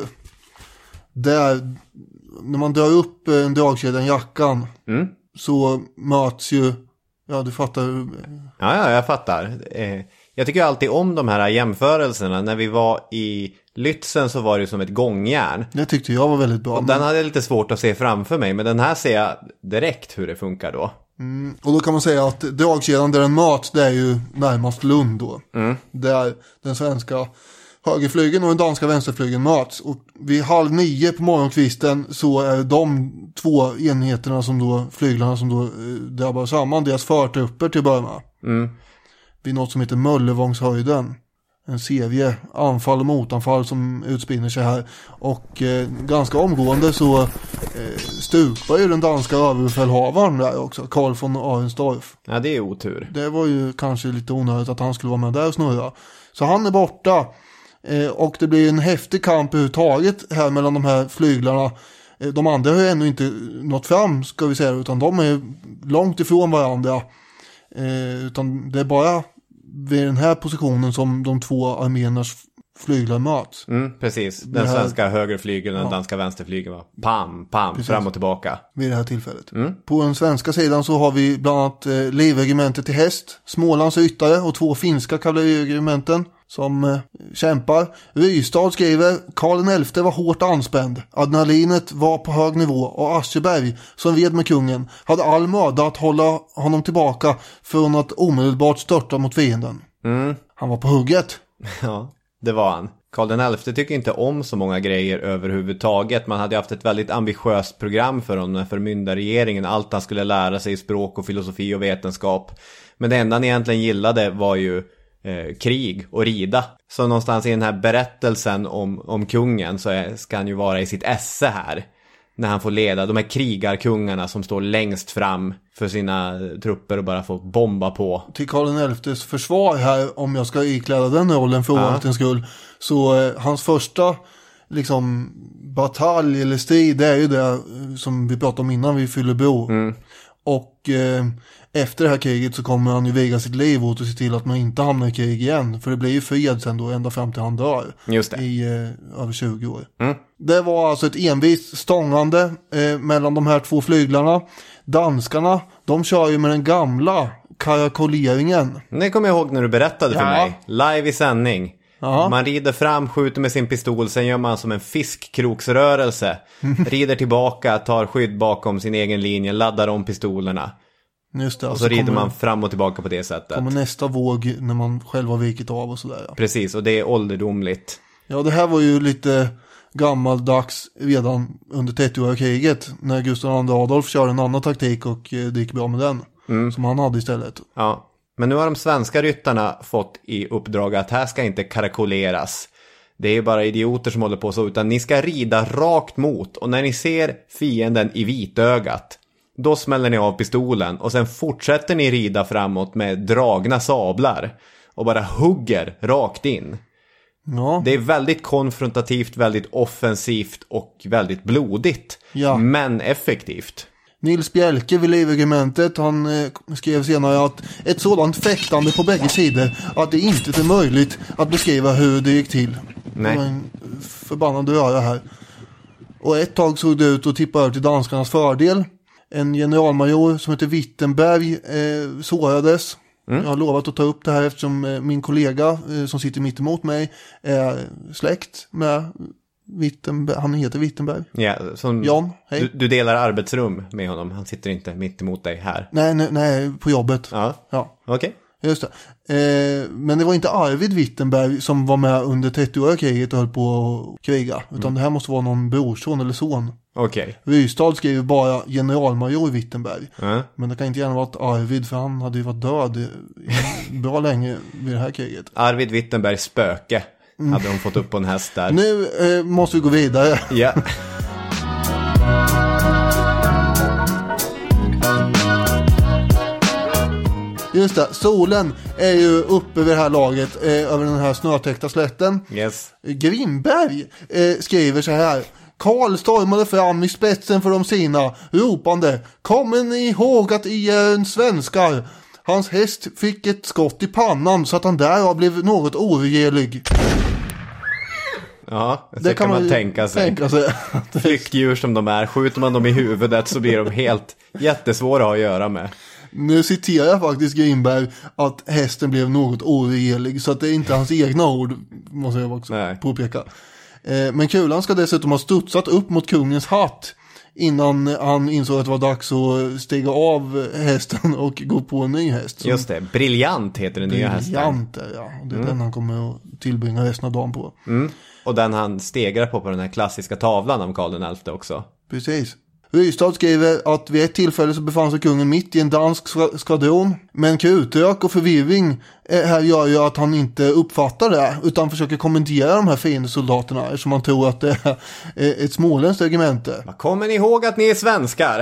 Där, när man drar upp en dragkedja, en jackan, mm. så möts ju, ja du fattar. Ja, ja, jag fattar. Eh... Jag tycker alltid om de här jämförelserna. När vi var i Lützen så var det som ett gångjärn. Det tyckte jag var väldigt bra. Och men... den hade jag lite svårt att se framför mig. Men den här ser jag direkt hur det funkar då. Mm. Och då kan man säga att dragkedjan där den möts, det är ju närmast Lund då. Mm. Där den svenska högerflygen och den danska vänsterflygen möts. Och vid halv nio på morgonkvisten så är de två enheterna som då, flyglarna som då drabbar samman, deras förtrupper till början med. Mm. Vid något som heter Möllevångshöjden. En serie anfall och motanfall som utspinner sig här. Och eh, ganska omgående så eh, stupar ju den danska överbefälhavaren där också, Carl von Arenstorff. Ja, det är otur. Det var ju kanske lite onödigt att han skulle vara med där och snurra. Så han är borta. Eh, och det blir en häftig kamp överhuvudtaget här mellan de här flyglarna. Eh, de andra har ju ännu inte nått fram, ska vi säga, utan de är långt ifrån varandra. Eh, utan det är bara vid den här positionen som de två arméernas flyglar möts. Mm, precis. Den här... svenska högerflygeln och den ja. danska vänsterflygeln var pam, pam, precis. Fram och tillbaka. Vid det här tillfället. Mm. På den svenska sidan så har vi bland annat eh, livregementet till häst, Smålands yttare och två finska kavalleriregementen som eh, kämpar. Rystad skriver, Karl den elfte var hårt anspänd. Adrenalinet var på hög nivå och Ascheberg, som red med kungen, hade all möda att hålla honom tillbaka från att omedelbart störta mot fienden. Mm. Han var på hugget. Ja, det var han. Karl den elfte tycker inte om så många grejer överhuvudtaget. Man hade haft ett väldigt ambitiöst program för honom, för myndarregeringen. Allt han skulle lära sig i språk och filosofi och vetenskap. Men det enda han egentligen gillade var ju eh, krig och rida. Så någonstans i den här berättelsen om, om kungen så är, ska han ju vara i sitt esse här. När han får leda de här krigarkungarna som står längst fram för sina trupper och bara får bomba på. Till Karl den elftes försvar här, om jag ska ikläda den rollen för ovanlighetens ja. skull, så eh, hans första liksom batalj eller strid, det är ju det som vi pratade om innan vi fyller bro. Mm. Och eh, efter det här kriget så kommer han ju viga sitt liv åt och se till att man inte hamnar i krig igen. För det blir ju fred sen då, ända fram till han dör. Just det. I eh, över tjugo år. Mm. Det var alltså ett envist stångande eh, mellan de här två flyglarna. Danskarna, de kör ju med den gamla karakoleringen. Det kommer jag ihåg när du berättade för ja. mig. Live i sändning. Aha. Man rider fram, skjuter med sin pistol, sen gör man som en fiskkroksrörelse. Rider tillbaka, tar skydd bakom sin egen linje, laddar om pistolerna. Just det, och så, så rider kommer, man fram och tillbaka på det sättet. Kommer nästa våg när man själv har vikit av och sådär. Ja. Precis, och det är ålderdomligt. Ja, det här var ju lite gammaldags redan under trettioåriga kriget när Gustav den andre Adolf körde en annan taktik och det gick bra med den mm. som han hade istället. Ja, men nu har de svenska ryttarna fått i uppdrag att här ska inte karakoleras. Det är bara idioter som håller på så, utan ni ska rida rakt mot, och när ni ser fienden i vitögat, då smäller ni av pistolen och sen fortsätter ni rida framåt med dragna sablar och bara hugger rakt in. Ja. Det är väldigt konfrontativt, väldigt offensivt och väldigt blodigt, ja. men effektivt. Nils Bjelke vid Livregementet, han eh, skrev senare att ett sådant fäktande på bägge sidor att det inte är möjligt att beskriva hur det gick till. Nej. Det var en förbannad röra här. Och ett tag såg det ut att tippa över till danskarnas fördel. En generalmajor som heter Wittenberg eh, sårades. Mm. Jag har lovat att ta upp det här eftersom eh, min kollega eh, som sitter mitt emot mig är släkt med Wittenberg. Han heter Wittenberg. Ja, som Jan, hej. Du, du delar arbetsrum med honom. Han sitter inte mitt emot dig här. Nej, nej, nej på jobbet. Ja, ja. Okej. Okay. Just det. Eh, men det var inte Arvid Wittenberg som var med under trettioåriga kriget och höll på att kriga. Utan mm. det här måste vara någon brorson eller son. Okej. Okay. Rystad skriver bara generalmajor Wittenberg. Mm. Men det kan inte gärna vara Arvid, för han hade ju varit död bra länge vid det här kriget. Arvid Wittenbergs spöke mm. hade de fått upp på en häst där. Nu eh, måste vi gå vidare. Ja. Just det, solen är ju uppe vid det här laget eh, över den här snötäckta slätten. Yes. Grimberg eh, skriver så här: Karl stormade fram i spetsen för de sina, ropande: kommer ni ihåg att I är en svenskar? Hans häst fick ett skott i pannan så att han där blev något oregelig. Ja, det kan man, man tänka sig. Tänka sig. Flyktdjur som de är, skjuter man dem i huvudet så blir de helt jättesvåra att göra med. Nu citerar jag faktiskt Grimberg att hästen blev något oregelig, så att det är inte hans egna ord, måste jag också Nej. påpeka. Eh, men kulan ska dessutom ha studsat upp mot kungens hatt innan han insåg att det var dags att stiga av hästen och gå på en ny häst. Som Just det, Briljant heter den nya hästen. Briljant, ja. Det är mm. den han kommer att tillbringa resten av dagen på. Mm. Och den han stegrar på på den här klassiska tavlan av Karl den elfte också. Precis. Rystad skriver att vid ett tillfälle så befann sig kungen mitt i en dansk skvadron. Men krutrök och förvirring här gör ju att han inte uppfattar det, utan försöker kommentera de här fiendesoldaterna eftersom man tror att det är ett småländskt regemente. Kommer ni ihåg att ni är svenskar?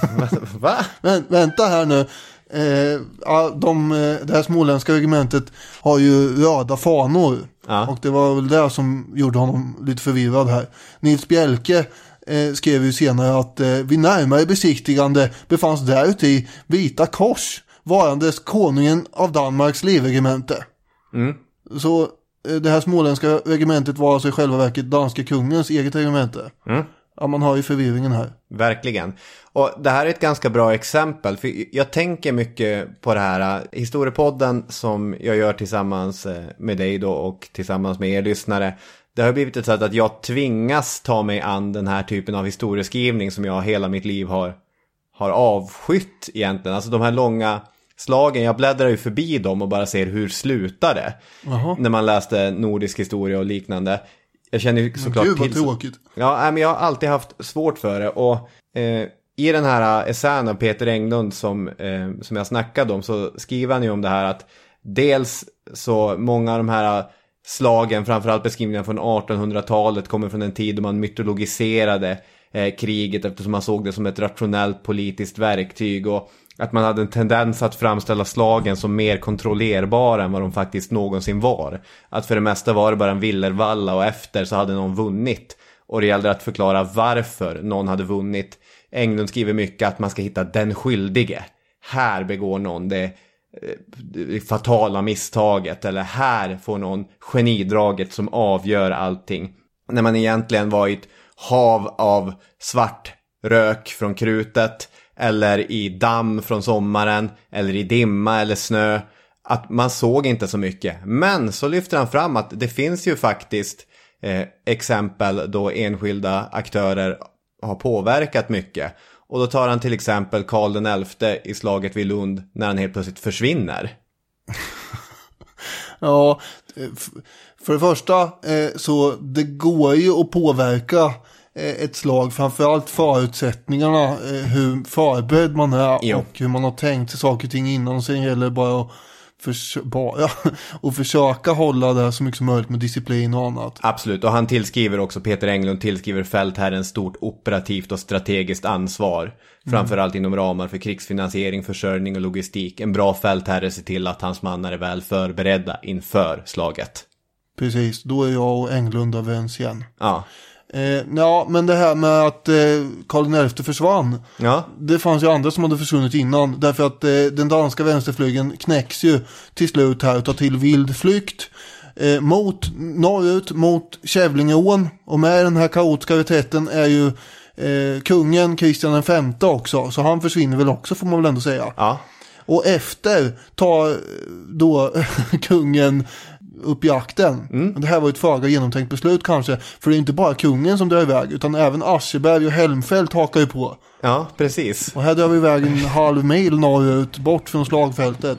Va? Men, vänta här nu. Eh, de, det här småländska regementet har ju röda fanor. Ja. Och det var väl det som gjorde honom lite förvirrad här. Nils Bjelke Eh, skrev ju senare att eh, vid närmare besiktigande befanns däruti vita kors varandes konungen av Danmarks livregemente. Mm. Så eh, det här småländska regementet var alltså i själva verket danska kungens eget regemente. Mm. Ja, man har ju förvirringen här. Verkligen. Och det här är ett ganska bra exempel. För jag tänker mycket på det här. Historiepodden som jag gör tillsammans med dig då och tillsammans med er lyssnare. Det har blivit ett sätt att jag tvingas ta mig an den här typen av historieskrivning som jag hela mitt liv har, har avskytt egentligen. Alltså de här långa slagen, jag bläddrar ju förbi dem och bara ser hur slutar det. Aha. När man läste nordisk historia och liknande. Jag känner ju såklart Gud, vad till... tråkigt. Ja, men jag har alltid haft svårt för det. Och eh, i den här essän av Peter Englund som, eh, som jag snackade om så skriver han ju om det här att dels så många av de här slagen, framförallt beskrivningar från artonhundratalet, kommer från en tid då man mytologiserade eh, kriget eftersom man såg det som ett rationellt politiskt verktyg och att man hade en tendens att framställa slagen som mer kontrollerbara än vad de faktiskt någonsin var. Att för det mesta var det bara en villervalla och efter så hade någon vunnit. Och det gällde att förklara varför någon hade vunnit. Englund skriver mycket att man ska hitta den skyldige. Här begår någon det fatala misstaget, eller här får någon genidraget som avgör allting, när man egentligen var i ett hav av svart rök från krutet eller i damm från sommaren eller i dimma eller snö, att man såg inte så mycket. Men så lyfter han fram att det finns ju faktiskt eh, exempel då enskilda aktörer har påverkat mycket. Och då tar han till exempel Karl den elfte i slaget vid Lund när han helt plötsligt försvinner. Ja, För det första eh, så det går ju att påverka eh, ett slag, framförallt förutsättningarna, eh, hur förberedd man är jo. och hur man har tänkt sig saker och ting innan, och sen gäller det bara att Förs- bara, och försöka hålla det så mycket som möjligt med disciplin och annat. Absolut, och han tillskriver också, Peter Englund tillskriver fältherren stort operativt och strategiskt ansvar. Mm. Framförallt inom ramar för krigsfinansiering, försörjning och logistik. En bra fältherre ser till att hans mannar är väl förberedda inför slaget. Precis, då är jag och Englund överens igen. Ja. Eh, ja, men det här med att eh, Karl den elfte försvann, ja. det fanns ju andra som hade försvunnit innan, därför att eh, den danska vänsterflygen knäcks ju till slut här och tar till vild flykt eh, mot norrut, mot Kävlingeån, och med den här kaotiska reträtten är ju eh, kungen Kristian den femte också, så han försvinner väl också, får man väl ändå säga. Ja. Och efter tar då kungen upp jakten. Mm. Det här var ett föga genomtänkt beslut kanske, för det är inte bara kungen som drar iväg, utan även Ascheberg och Helmfelt hakar ju på. Ja, precis. Och här drar vi iväg en halv mil norrut, bort från slagfältet.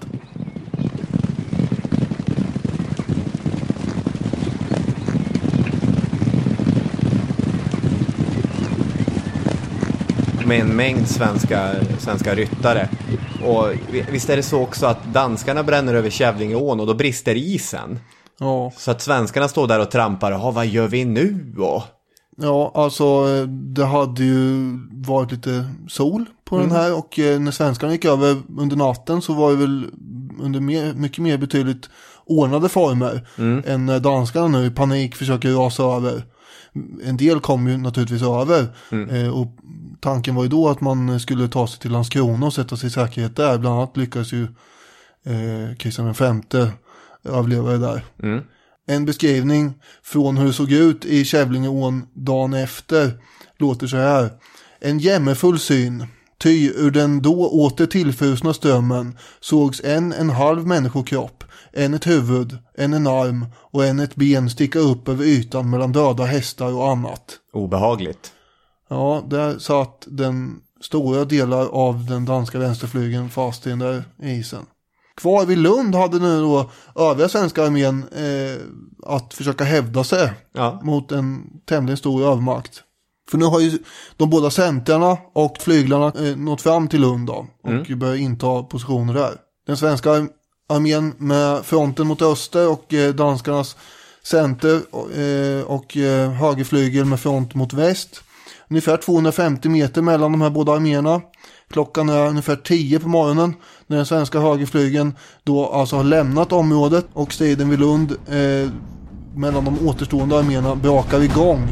Med en mängd svenska, svenska ryttare. Och visst är det så också att danskarna bränner över Kävlingeån och då brister isen. Ja. Så att svenskarna står där och trampar. Ja, vad gör vi nu då? Ja, alltså det hade ju varit lite sol på mm. den här, och när svenskarna gick över under natten så var det väl under mer, mycket mer betydligt ordnade former mm. än när danskarna nu i panik försöker rasa över. En del kom ju naturligtvis över mm. eh, och tanken var ju då att man skulle ta sig till Landskrona och sätta sig i säkerhet där. Bland annat lyckades ju eh, Kristian den femte överleva det där. Mm. En beskrivning från hur det såg ut i Kävlingeån dagen efter låter så här. En jämmerfull syn, ty ur den då åter tillfusna strömmen sågs en en halv människokropp, en ett huvud, en en arm och en ett ben sticka upp över ytan mellan döda hästar och annat. Obehagligt. Ja, där satt den stora delar av den danska vänsterflygen fast i den där isen. Kvar vid Lund hade nu då övriga svenska armén eh, att försöka hävda sig ja. mot en tämligen stor övermakt. För nu har ju de båda centrarna och flyglarna eh, nått fram till Lund då, och mm. börjar inta positioner där. Den svenska armén med fronten mot öster och eh, danskarnas center eh, och eh, högerflygel med front mot väst. Ungefär tvåhundrafemtio meter mellan de här båda arméerna. Klockan är ungefär tio på morgonen när den svenska högerflygen då alltså har lämnat området, och striden vid Lund eh, mellan de återstående arméerna brakar igång.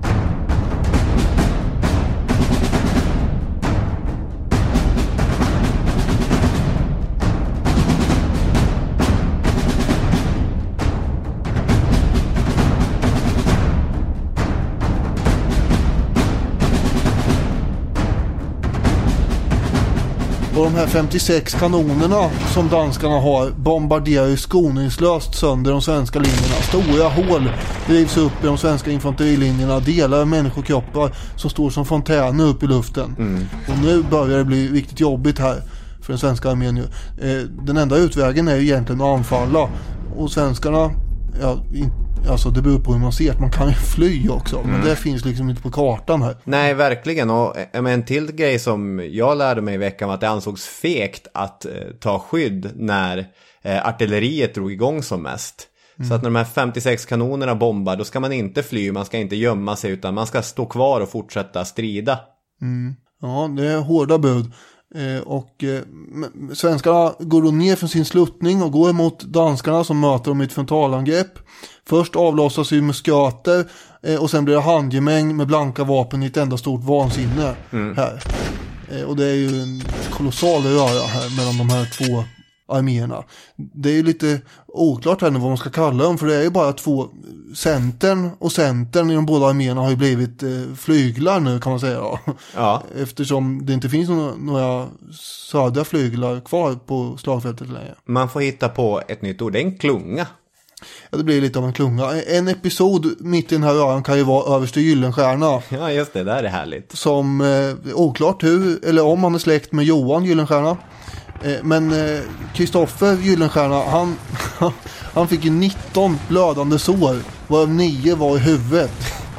Och de här femtiosex kanonerna som danskarna har bombarderar ju skoningslöst sönder de svenska linjerna. Stora hål drivs upp i de svenska infanterilinjerna, delar av människokroppar som står som fontäner upp i luften. Mm. Och nu börjar det bli riktigt jobbigt här för den svenska armén. Eh, den enda utvägen är ju egentligen att anfalla. Och svenskarna, ja, in, alltså det beror på hur man ser att man kan ju fly också. Mm. Men det finns liksom inte på kartan här. Nej, verkligen. Och en till grej som jag lärde mig i veckan var att det ansågs fegt att eh, ta skydd när eh, artilleriet drog igång som mest. Mm. Så att när de här femtiosex kanonerna bombar, då ska man inte fly, man ska inte gömma sig, utan man ska stå kvar och fortsätta strida. Mm. Ja, det är hårda bud. Eh, och eh, svenskarna går då ner från sin sluttning och går emot danskarna som möter dem i ett frontalangrepp. Först avlossas ju muskater eh, och sen blir det handgemäng med blanka vapen i ett enda stort vansinne mm. här. Eh, och det är ju en kolossal röra här mellan de här två arméerna. Det är ju lite oklart här nu vad man ska kalla dem, för det är ju bara två, centern och centern i de båda arméerna har ju blivit eh, flyglar nu, kan man säga då. Ja. Eftersom det inte finns några, några södra flyglar kvar på slagfältet längre. Man får hitta på ett nytt ord, det är en klunga. Ja, det blir lite av en klunga. En episod mitt i den här röran kan ju vara överste Gyllenstierna. Ja, just det, där är härligt. Som, eh, oklart hur, eller om han är släkt med Johan Gyllenstierna. Men Kristoffer Gyllenstierna, han, han fick ju nitton blödande sår, varav nio var i huvudet.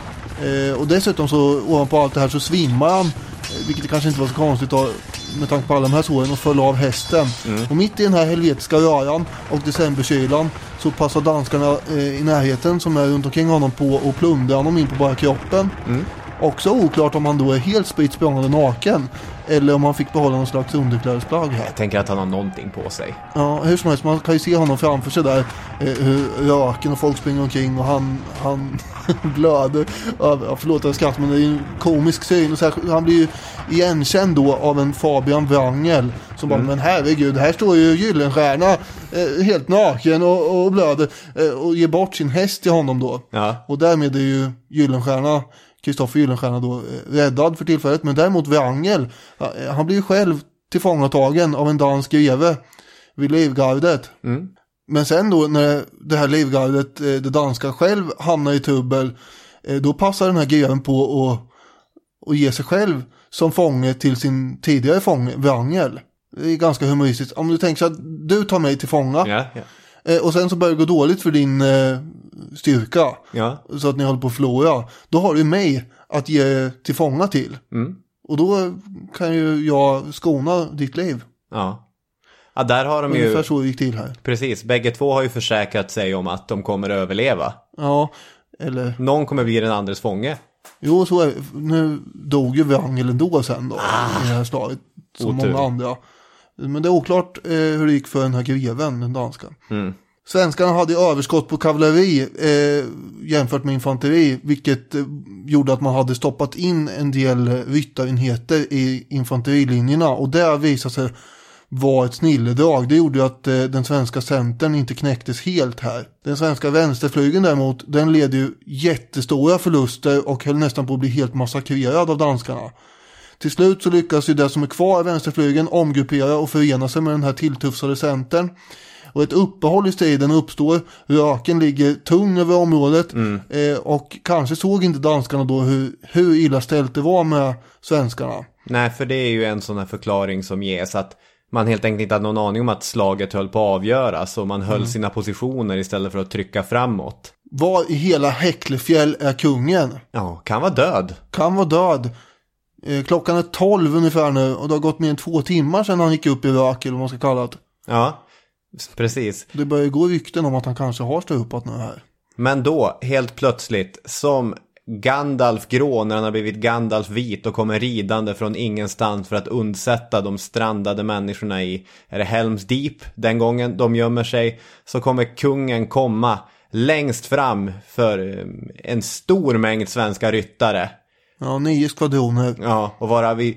Och dessutom så ovanpå allt det här så svimmar han, vilket kanske inte var så konstigt då, med tanke på alla de här såren, och föll av hästen. Mm. Och mitt i den här helvetiska röran och decemberkylan så passar danskarna eh, i närheten som är runt omkring honom på och plundrar honom in på bara kroppen. Mm. Också oklart om han då är helt spritt språngande naken eller om han fick behålla någon slags underklädesplagg här. Jag tänker att han har någonting på sig. Ja, hur som helst, man kan ju se honom framför sig där, eh, hur röken och folk springer omkring och han, han blöder. Ja, förlåt jag skratt, men det är en komisk syn. Och så här, han blir ju igenkänd då av en Fabian Wrangel som bara, mm. men herregud, här står ju Gyllenstierna eh, helt naken och, och blöder eh, och ger bort sin häst till honom då. Ja. Och därmed är ju Gyllenstierna, Kristoffer Gyllenstierna då räddad för tillfället, men däremot Wrangel, han blir ju själv tillfångatagen av en dansk greve vid livgardet. Mm. Men sen då när det här livgardet, det danska, själv hamnar i trubbel, då passar den här greven på att, att ge sig själv som fånge till sin tidigare fånge, Wrangel. Det är ganska humoristiskt. Om du tänker så att du tar mig till fånga, ja, ja. och sen så börjar det gå dåligt för din eh, styrka, ja. så att ni håller på att förlora, då har du mig att ge till fånga till. Mm. Och då kan ju jag skona ditt liv. Ja. Ja, där har de ju... Ungefär så gick till här. Precis, bägge två har ju försäkrat sig om att de kommer överleva. Ja, eller... Någon kommer bli den andres fånge. Jo, så är... nu dog ju Wrangel ändå sen då, ah. i det här slaget. Som Otur. Många andra. Men det är oklart eh, hur det gick för den här greven, den danska. Mm. Svenskarna hade överskott på kavalleri eh, jämfört med infanteri, vilket eh, gjorde att man hade stoppat in en del ryttarenheter i infanterilinjerna, och det visade sig vara ett snilledrag. Det gjorde att eh, den svenska centern inte knäcktes helt här. Den svenska vänsterflygen däremot, den led ju jättestora förluster och höll nästan på att bli helt massakrerad av danskarna. Till slut så lyckas ju det som är kvar av vänsterflygen omgruppera och förena sig med den här tilltufsade centern. Och ett uppehåll i striden uppstår, röken ligger tung över området, mm. eh, och kanske såg inte danskarna då hur, hur illa ställt det var med svenskarna. Nej, för det är ju en sån här förklaring som ges, att man helt enkelt inte hade någon aning om att slaget höll på att avgöras, och man höll mm. sina positioner istället för att trycka framåt. Var i hela Häcklefjäll är kungen? Ja, kan vara död. Kan vara död. Eh, klockan är tolv ungefär nu, och det har gått mer än två timmar sedan han gick upp i rök, eller vad man ska kalla det. Ja. Precis. Det börjar gå rykten om att han kanske har ståuppat nu här. Men då, helt plötsligt, som Gandalf grå när han har blivit Gandalf vit och kommer ridande från ingenstans för att undsätta de strandade människorna i, är det Helms Deep den gången de gömmer sig, så kommer kungen komma längst fram för en stor mängd svenska ryttare. Ja, nio skvadroner. Ja, och vara vi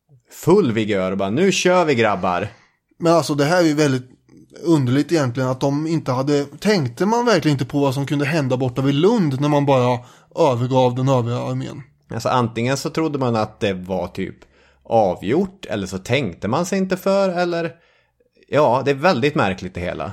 full vigör och bara, nu kör vi grabbar. Men alltså det här är ju väldigt underligt egentligen, att de inte hade, tänkte man verkligen inte på vad som kunde hända borta vid Lund när man bara övergav den övriga armén. Alltså antingen så trodde man att det var typ avgjort, eller så tänkte man sig inte för, eller ja, det är väldigt märkligt det hela.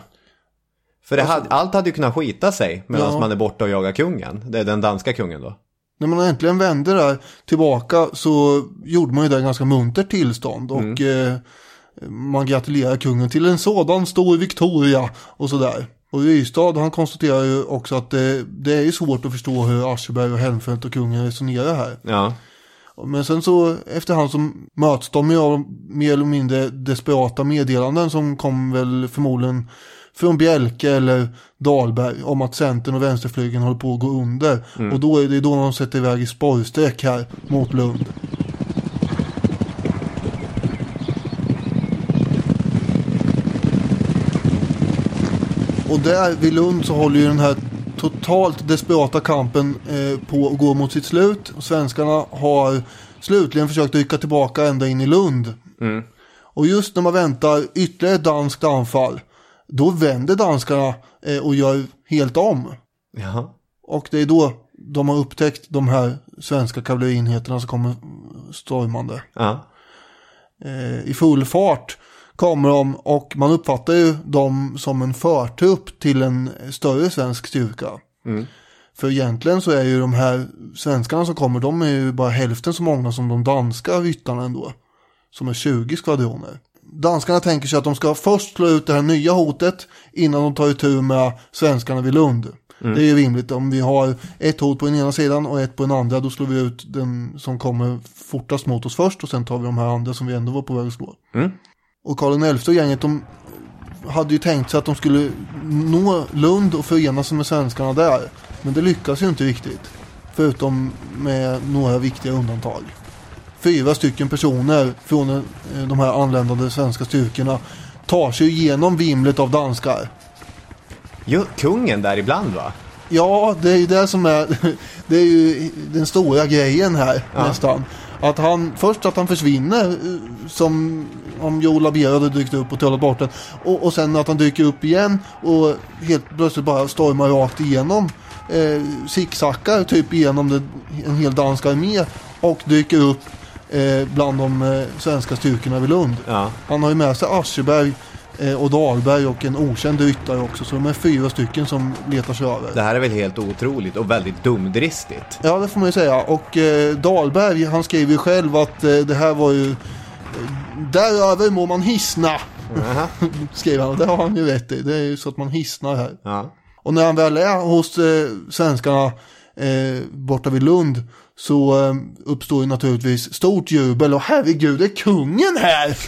För det alltså, hade, allt hade ju kunnat skita sig medan ja. man är borta och jagar kungen. Det är den danska kungen då. När man äntligen vände där tillbaka så gjorde man ju det ganska muntert tillstånd, och mm. eh, man gratulerar kungen till en sådan stor Victoria och sådär. Och Ystad, han konstaterar ju också att det, det är ju svårt att förstå hur Ascheberg och Helmfelt och kungen resonerar här. Ja. Men sen så efterhand så möts de ju av mer eller mindre desperata meddelanden som kom väl förmodligen från Bjälke eller Dahlberg om att centern och vänsterflygen håller på att gå under. Mm. Och då är det då de sätter iväg i spårsträck här mot Lund. Och där vid Lund så håller ju den här totalt desperata kampen eh, på att gå mot sitt slut. Och svenskarna har slutligen försökt rycka tillbaka ända in i Lund. Mm. Och just när man väntar ytterligare ett danskt anfall, då vänder danskarna eh, och gör helt om. Jaha. Och det är då de har upptäckt de här svenska kavallerienheterna som kommer stormande. Ja. Eh, I full fart kommer de, och man uppfattar ju dem som en förtrupp till en större svensk styrka. Mm. För egentligen så är ju de här svenskarna som kommer, de är ju bara hälften så många som de danska ryttarna ändå, som är tjugo skvadroner. danskarna tänker sig att de ska först slå ut det här nya hotet innan de tar itu med svenskarna vid Lund. Mm. Det är ju rimligt. Om vi har ett hot på den ena sidan och ett på den andra, då slår vi ut den som kommer fortast mot oss först och sen tar vi de här andra som vi ändå var på väg att slå. Mm. Och Karl den elfte och gänget, de hade ju tänkt sig att de skulle nå Lund och förena sig med svenskarna där. Men det lyckas ju inte riktigt. Förutom med några viktiga undantag. Fyra stycken personer från de här anländande svenska styrkorna tar sig igenom vimlet av danskar. Jo, kungen där ibland, va? Ja, det är ju det som är det är ju den stora grejen här, ja. Nästan. Att han, först att han försvinner som om Joe Labero hade dykt upp och trollat bort den. Och, och sen att han dyker upp igen och helt plötsligt bara stormar rakt igenom eh, zigzaggar typ igenom det, en hel dansk armé och dyker upp eh, bland de eh, svenska styrkorna vid Lund. Ja. Han har ju med sig Ascheberg och Dahlberg och en okänd ryttare också. Så de är fyra stycken som letar sig över. Det här är väl helt otroligt och väldigt dumdristigt. Ja, det får man ju säga. Och eh, Dahlberg, han skriver ju själv att eh, det här var ju eh, däröver må man hissna. Uh-huh. Skriver han, och det har han ju rätt i. Det är ju så att man hissnar här. Uh-huh. Och när han väl är hos eh, svenskarna eh, borta vid Lund så eh, uppstår ju naturligtvis stort jubel. Och herregud, det är kungen här!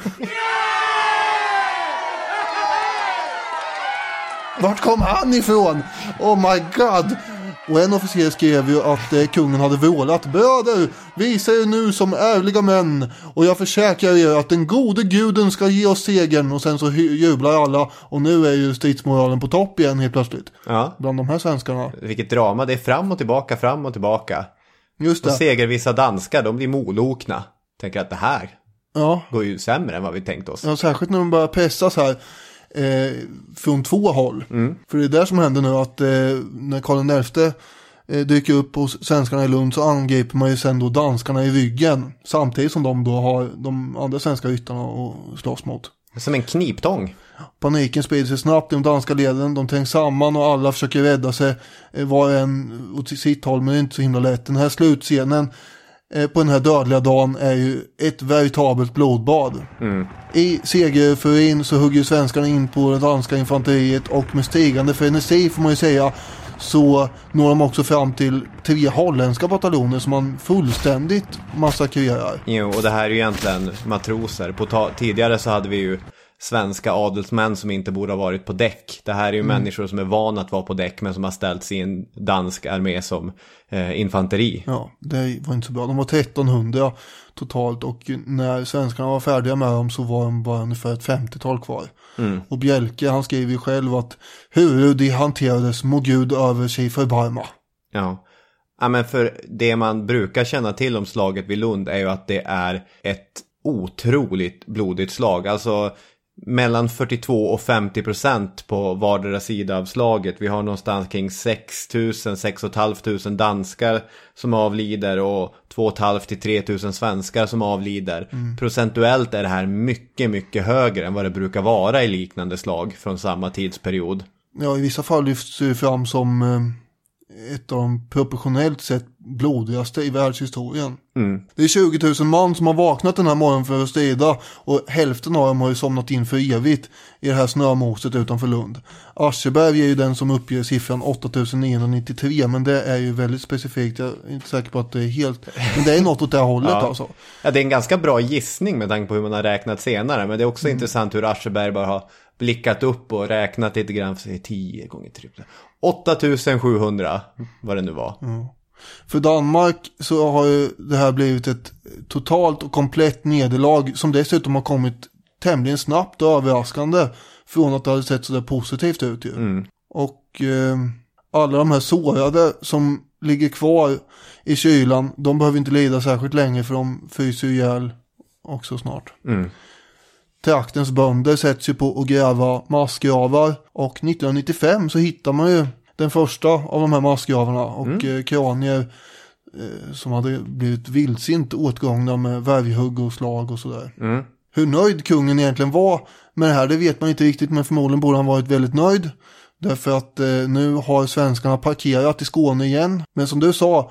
Vart kom han ifrån? Oh my god. Och en officer skrev ju att eh, kungen hade vrålat: bröder, visa er nu som ärliga män, och jag försäkrar er att den gode guden ska ge oss segern. Och sen så jublar alla, och nu är ju stridsmoralen på topp igen helt plötsligt. Ja. Bland de här svenskarna. Vilket drama, det är fram och tillbaka, fram och tillbaka. Just det. Och segervissa danskar, de blir molokna. Tänker att det här ja. går ju sämre än vad vi tänkt oss. Ja, särskilt när de börjar pressas här. Eh, från två håll. Mm. För det är där som händer nu att eh, när Karl den elfte eh, dyker upp hos svenskarna i Lund så angriper man ju sen då danskarna i ryggen. Samtidigt som de då har de andra svenska ryttarna att slåss mot. Som en kniptång. Paniken sprider sig snabbt i de danska leden. De tänks samman och alla försöker rädda sig. Eh, var en åt sitt håll, men det är inte så himla lätt. Den här slutscenen på den här dödliga dagen är ju ett veritabelt blodbad. Mm. I segerförin så hugger svenskarna in på det danska infanteriet, och med stigande frenesi får man ju säga så når de också fram till tre holländska bataljoner som man fullständigt massakrerar. Jo, och det här är ju egentligen matroser. På ta- tidigare så hade vi ju svenska adelsmän som inte borde ha varit på däck. Det här är ju mm. människor som är vana att vara på däck men som har ställts i en dansk armé som eh, infanteri. Ja, det var inte så bra. De var trettonhundra totalt, och när svenskarna var färdiga med dem så var de bara ungefär ett femtiotal kvar. Mm. Och Bjelke, han skrev ju själv att hur de hanterades må Gud över sig förbarma. Ja. Ja, men för det man brukar känna till om slaget vid Lund är ju att det är ett otroligt blodigt slag. Alltså mellan fyrtiotvå och femtio procent på vardera sida av slaget. Vi har någonstans kring sex tusen, sex och ett tusen halvt danskar som avlider och två och ett halvt till tre tusen svenskar som avlider. Mm. Procentuellt är det här mycket, mycket högre än vad det brukar vara i liknande slag från samma tidsperiod. Ja, i vissa fall lyfts det fram som eh, ett av de proportionellt sett blodigaste i världshistorien. Mm. Det är tjugo tusen man som har vaknat den här morgonen för att strida, och hälften av dem har ju somnat in för evigt i det här snömoset utanför Lund. Ascheberg är ju den som uppger siffran åtta tusen niohundranittiotre, men det är ju väldigt specifikt. Jag är inte säker på att det är helt, men det är något åt det här hållet. Ja. Alltså. Ja, det är en ganska bra gissning med tanke på hur man har räknat senare, men det är också mm. intressant hur Ascheberg bara har blickat upp och räknat lite grann för sig tio gånger trippla. åtta tusen sjuhundra, vad det nu var. Mm. För Danmark så har ju det här blivit ett totalt och komplett nederlag som dessutom har kommit tämligen snabbt och överraskande från att det hade sett så där positivt ut ju. Mm. Och eh, alla de här sårade som ligger kvar i kylan, de behöver inte lida särskilt länge, för de fryser ihjäl också snart. Mm. Traktens bönder sätts ju på att gräva massgravar, och nittonhundranittiofem så hittar man ju den första av de här massgravarna, och mm. eh, kranier eh, som hade blivit vildsint åtgångna med värjhugg och slag och sådär. Mm. Hur nöjd kungen egentligen var med det här, det vet man inte riktigt, men förmodligen borde han varit väldigt nöjd. Därför att eh, nu har svenskarna parkerat i Skåne igen. Men som du sa,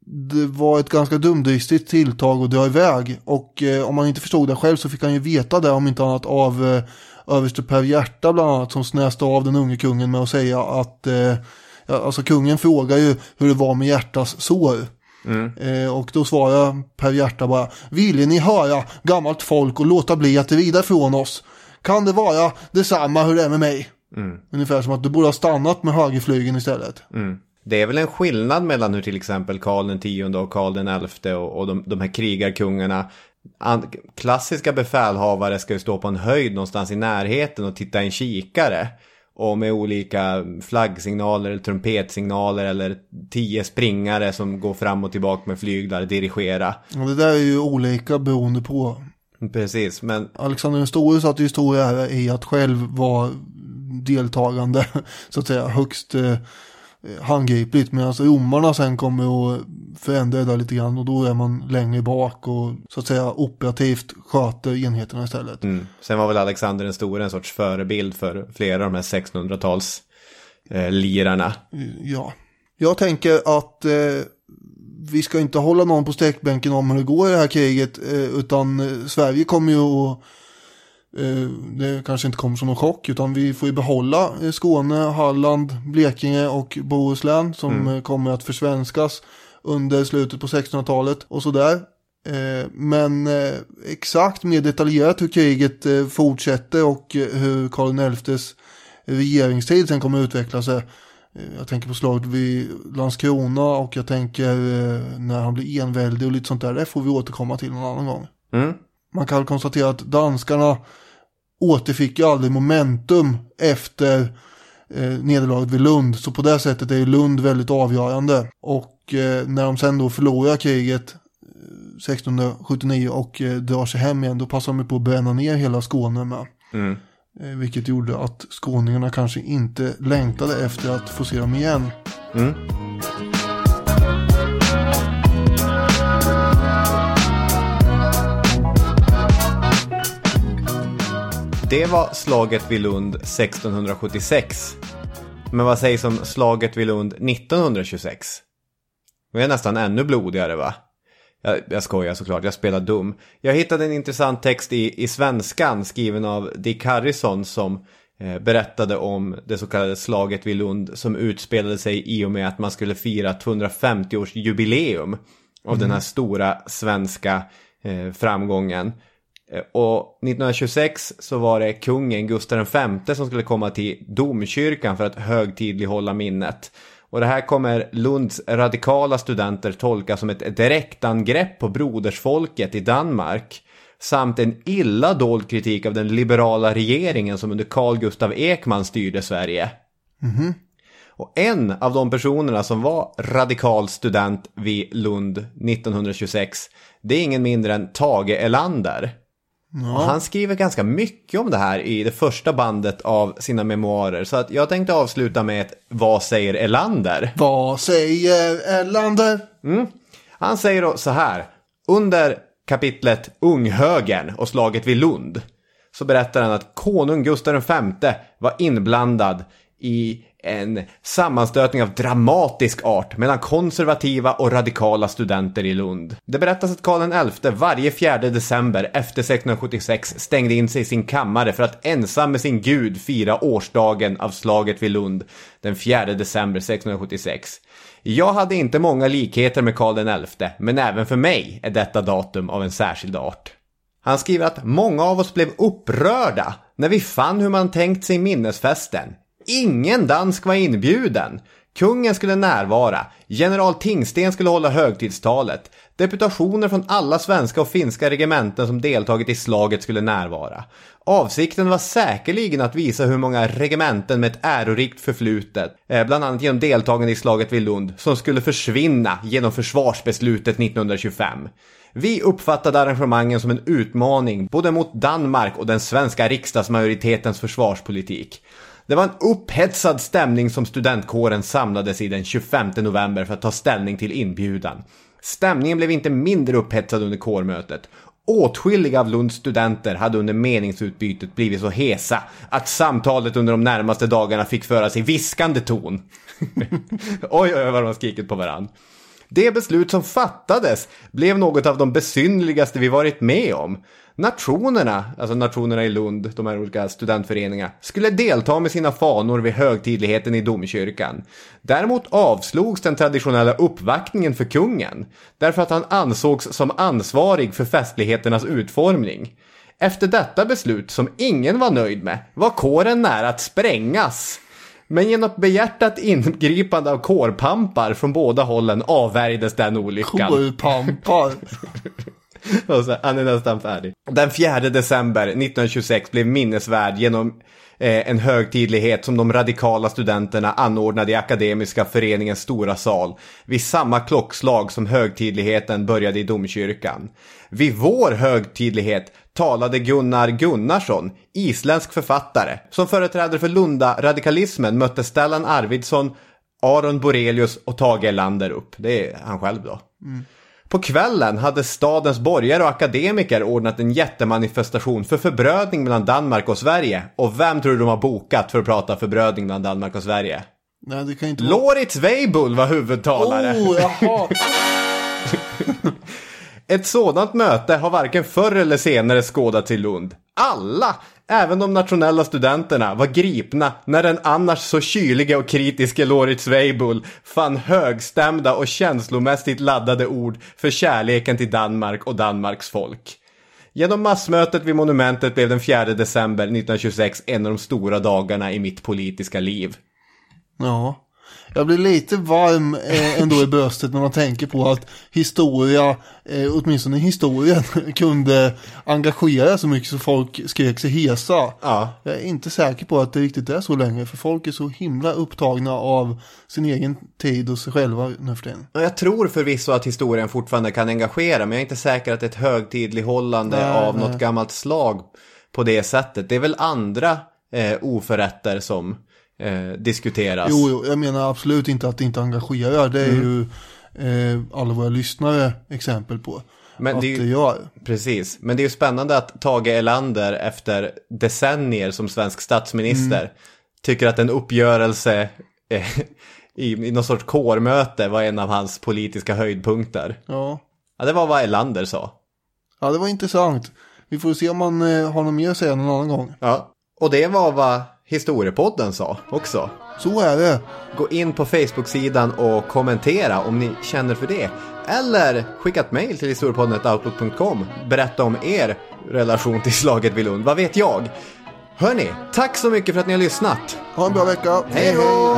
det var ett ganska dumdristigt tilltag att dra iväg. Och eh, om man inte förstod det själv så fick han ju veta det, om inte annat av eh, överste Per Hjärta bland annat, som snäste av den unge kungen med att säga att eh, ja, alltså kungen frågar ju hur det var med Hjärtas sår. Mm. Eh, och då svarar Per Hjärta bara: vill ni höra gammalt folk och låta bli att rida från oss? Kan det vara detsamma hur det är med mig? Mm. Ungefär som att du borde ha stannat med högerflygen istället. Mm. Det är väl en skillnad mellan hur till exempel Karl den tionde och Karl den elfte och, och de, de här krigarkungarna. An- klassiska befälhavare ska ju stå på en höjd någonstans i närheten och titta i en kikare. Och med olika flaggsignaler eller trumpetsignaler eller tio springare som går fram och tillbaka med flyglar dirigera. Och det där är ju olika beroende på. Precis, men Alexander den store satt ju stor ära i att själv vara deltagande, så att säga, högst eh, handgripligt, medan romarna sen kommer att förändra det där lite grann, och då är man längre bak och så att säga operativt sköter enheterna istället. Mm. Sen var väl Alexander den store en sorts förebild för flera av de här sextonhundratals eh, lirarna. Ja, jag tänker att eh, vi ska inte hålla någon på sträckbänken om hur det går i det här kriget, eh, utan eh, Sverige kommer ju att eh, det kanske inte kommer som någon chock, utan vi får ju behålla eh, Skåne, Halland, Blekinge och Bohuslän som mm. eh, kommer att försvenskas under slutet på sextonhundratalet och sådär. Eh, men eh, exakt mer detaljerat hur kriget eh, fortsätter och eh, hur Karl den elftes regeringstid sen kommer att utveckla sig. Jag tänker på slaget vid Landskrona och jag tänker eh, när han blir enväldig och lite sånt där. Det får vi återkomma till någon annan gång. Mm. Man kan konstatera att danskarna återfick ju aldrig momentum efter eh, nederlaget vid Lund. Så på det sättet är ju Lund väldigt avgörande. Och eh, när de sen då förlorar kriget sextonhundrasjuttionio och eh, drar sig hem igen, då passar de på att bränna ner hela Skåne med. Mm. Vilket gjorde att skåningarna kanske inte längtade efter att få se dem igen. Mm. Det var slaget vid Lund sextonhundrasjuttiosex. Men vad sägs om slaget vid Lund nittonhundratjugosex? Det är nästan ännu blodigare, va? Jag, jag skojar såklart, jag spelar dum. Jag hittade en intressant text i, i svenskan skriven av Dick Harrison som eh, berättade om det så kallade slaget vid Lund som utspelade sig i och med att man skulle fira tvåhundrafemtio års jubileum av mm. den här stora svenska eh, framgången. Eh, och nittonhundratjugosex så var det kungen Gustav den femte som skulle komma till domkyrkan för att högtidlighålla minnet. Och det här kommer Lunds radikala studenter tolka som ett direktangrepp på brodersfolket i Danmark. Samt en illa dold kritik av den liberala regeringen som under Carl Gustav Ekman styrde Sverige. Mm-hmm. Och en av de personerna som var radikal student vid Lund nittonhundratjugosex, det är ingen mindre än Tage Erlander. Ja. Och han skriver ganska mycket om det här i det första bandet av sina memoarer. Så att jag tänkte avsluta med ett Vad säger Erlander? Vad säger Erlander? Mm. Han säger då så här: under kapitlet Unghögern och slaget vid Lund så berättar han att konung Gustav den femte var inblandad i en sammanstötning av dramatisk art mellan konservativa och radikala studenter i Lund. Det berättas att Karl den elfte varje fjärde december efter sextonhundrasjuttiosex stängde in sig i sin kammare för att ensam med sin gud fira årsdagen av slaget vid Lund den fjärde december sextonhundrasjuttiosex. Jag hade inte många likheter med Karl den elfte, men även för mig är detta datum av en särskild art. Han skriver att många av oss blev upprörda när vi fann hur man tänkt sig minnesfesten. Ingen dansk var inbjuden. Kungen skulle närvara. General Tingsten skulle hålla högtidstalet. Deputationer från alla svenska och finska regementen som deltagit i slaget skulle närvara. Avsikten var säkerligen att visa hur många regementen med ett ärorikt förflutet, bland annat genom deltagande i slaget vid Lund, som skulle försvinna genom försvarsbeslutet nittonhundratjugofem. Vi uppfattade arrangemangen som en utmaning både mot Danmark och den svenska riksdagsmajoritetens försvarspolitik. Det var en upphetsad stämning som studentkåren samlades i den tjugofemte november för att ta ställning till inbjudan. Stämningen blev inte mindre upphetsad under kårmötet. Åtskilliga av Lunds studenter hade under meningsutbytet blivit så hesa att samtalet under de närmaste dagarna fick föras i viskande ton. Oj, oj, oj, vad de skrikit på varann. Det beslut som fattades blev något av de besynnerligaste vi varit med om. Nationerna, alltså nationerna i Lund, de här olika studentföreningarna, skulle delta med sina fanor vid högtidligheten i domkyrkan. Däremot avslogs den traditionella uppvaktningen för kungen, därför att han ansågs som ansvarig för festligheternas utformning. Efter detta beslut, som ingen var nöjd med, var kåren nära att sprängas. Men genom behjärtat ingripande av kårpampar från båda hållen avvärjdes den olyckan. Kårpampar? Och så, han är nästan färdig. Den fjärde december nittonhundratjugosex blev minnesvärd genom eh, en högtidlighet som de radikala studenterna anordnade i Akademiska föreningens stora sal vid samma klockslag som högtidligheten började i domkyrkan. Vid vår högtidlighet talade Gunnar Gunnarsson, isländsk författare, som företrädare för Lunda-radikalismen mötte Stellan Arvidsson, Aron Borelius och Tage Erlander upp. Det är han själv då. Mm. På kvällen hade stadens borgare och akademiker ordnat en jättemanifestation för förbrödning mellan Danmark och Sverige. Och vem tror du de har bokat för att prata förbrödning mellan Danmark och Sverige? Nej, det kan inte Lauritz Weibull var huvudtalare. Oh, jaha. Ett sådant möte har varken förr eller senare skådats i Lund. Alla, även de nationella studenterna, var gripna när den annars så kyliga och kritiska Lauritz Weibull fann högstämda och känslomässigt laddade ord för kärleken till Danmark och Danmarks folk. Genom massmötet vid monumentet blev den fjärde december nittonhundratjugosex en av de stora dagarna i mitt politiska liv. Ja. Jag blir lite varm eh, ändå i bröstet när man tänker på att historia, eh, åtminstone historien, kunde engagera så mycket så folk skrek sig hesa. Ja. Jag är inte säker på att det riktigt är så länge, för folk är så himla upptagna av sin egen tid och sig själva nu för tiden. Jag tror förvisso att historien fortfarande kan engagera, men jag är inte säker att ett högtidlighållande nej, av nej. något gammalt slag på det sättet. Det är väl andra eh, oförrätter som Eh, diskuteras. Jo, jo, jag menar absolut inte att det inte engagerar. Det är mm. ju eh, alla våra lyssnare exempel på. Men att det, ju, det gör. Precis, men det är ju spännande att Tage Erlander efter decennier som svensk statsminister mm. tycker att en uppgörelse eh, i, i någon sorts kårmöte var en av hans politiska höjdpunkter. Ja. Ja, det var vad Erlander sa. Ja, det var intressant. Vi får se om man eh, har något mer att säga någon annan gång. Ja, och det var vad Historiepodden sa också. Så är det. Gå in på Facebook-sidan och kommentera om ni känner för det. Eller skicka ett mejl till historiepodden snabel-a outlook punkt com. Berätta om er relation till slaget vid Lund. Vad vet jag? Hörrni, tack så mycket för att ni har lyssnat. Ha en bra vecka. Hej då!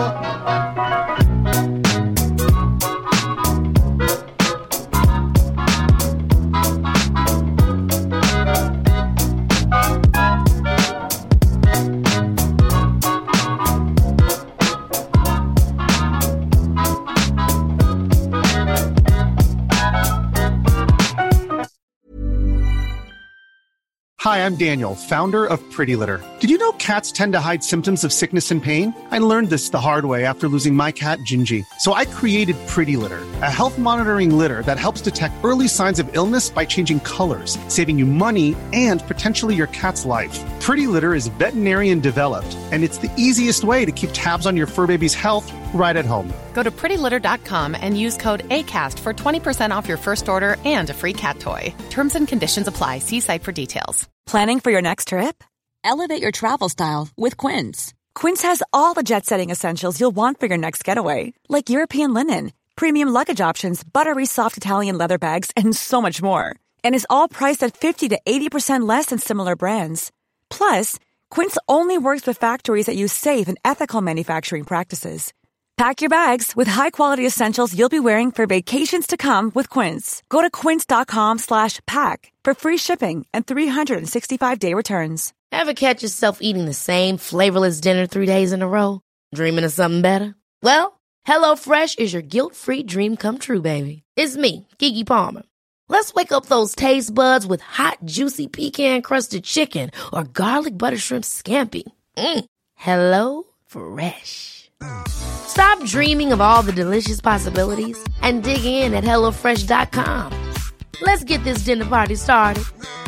Hi, I'm Daniel, founder of Pretty Litter. Did you know cats tend to hide symptoms of sickness and pain? I learned this the hard way after losing my cat, Gingy. So I created Pretty Litter, a health monitoring litter that helps detect early signs of illness by changing colors, saving you money and potentially your cat's life. Pretty Litter is veterinarian developed, and it's the easiest way to keep tabs on your fur baby's health right at home. Go to pretty litter dot com and use code ACAST for twenty percent off your first order and a free cat toy. Terms and conditions apply. See site for details. Planning for your next trip? Elevate your travel style with Quince. Quince has all the jet-setting essentials you'll want for your next getaway, like European linen, premium luggage options, buttery soft Italian leather bags, and so much more. And is all priced at fifty to eighty percent less than similar brands. Plus, Quince only works with factories that use safe and ethical manufacturing practices. Pack your bags with high-quality essentials you'll be wearing for vacations to come with Quince. Go to quince.com slash pack for free shipping and three sixty-five day returns. Ever catch yourself eating the same flavorless dinner three days in a row? Dreaming of something better? Well, HelloFresh is your guilt-free dream come true, baby. It's me, Keke Palmer. Let's wake up those taste buds with hot, juicy pecan-crusted chicken or garlic butter shrimp scampi. Mm. Hello Fresh. Stop dreaming of all the delicious possibilities and dig in at hello fresh dot com. Let's get this dinner party started.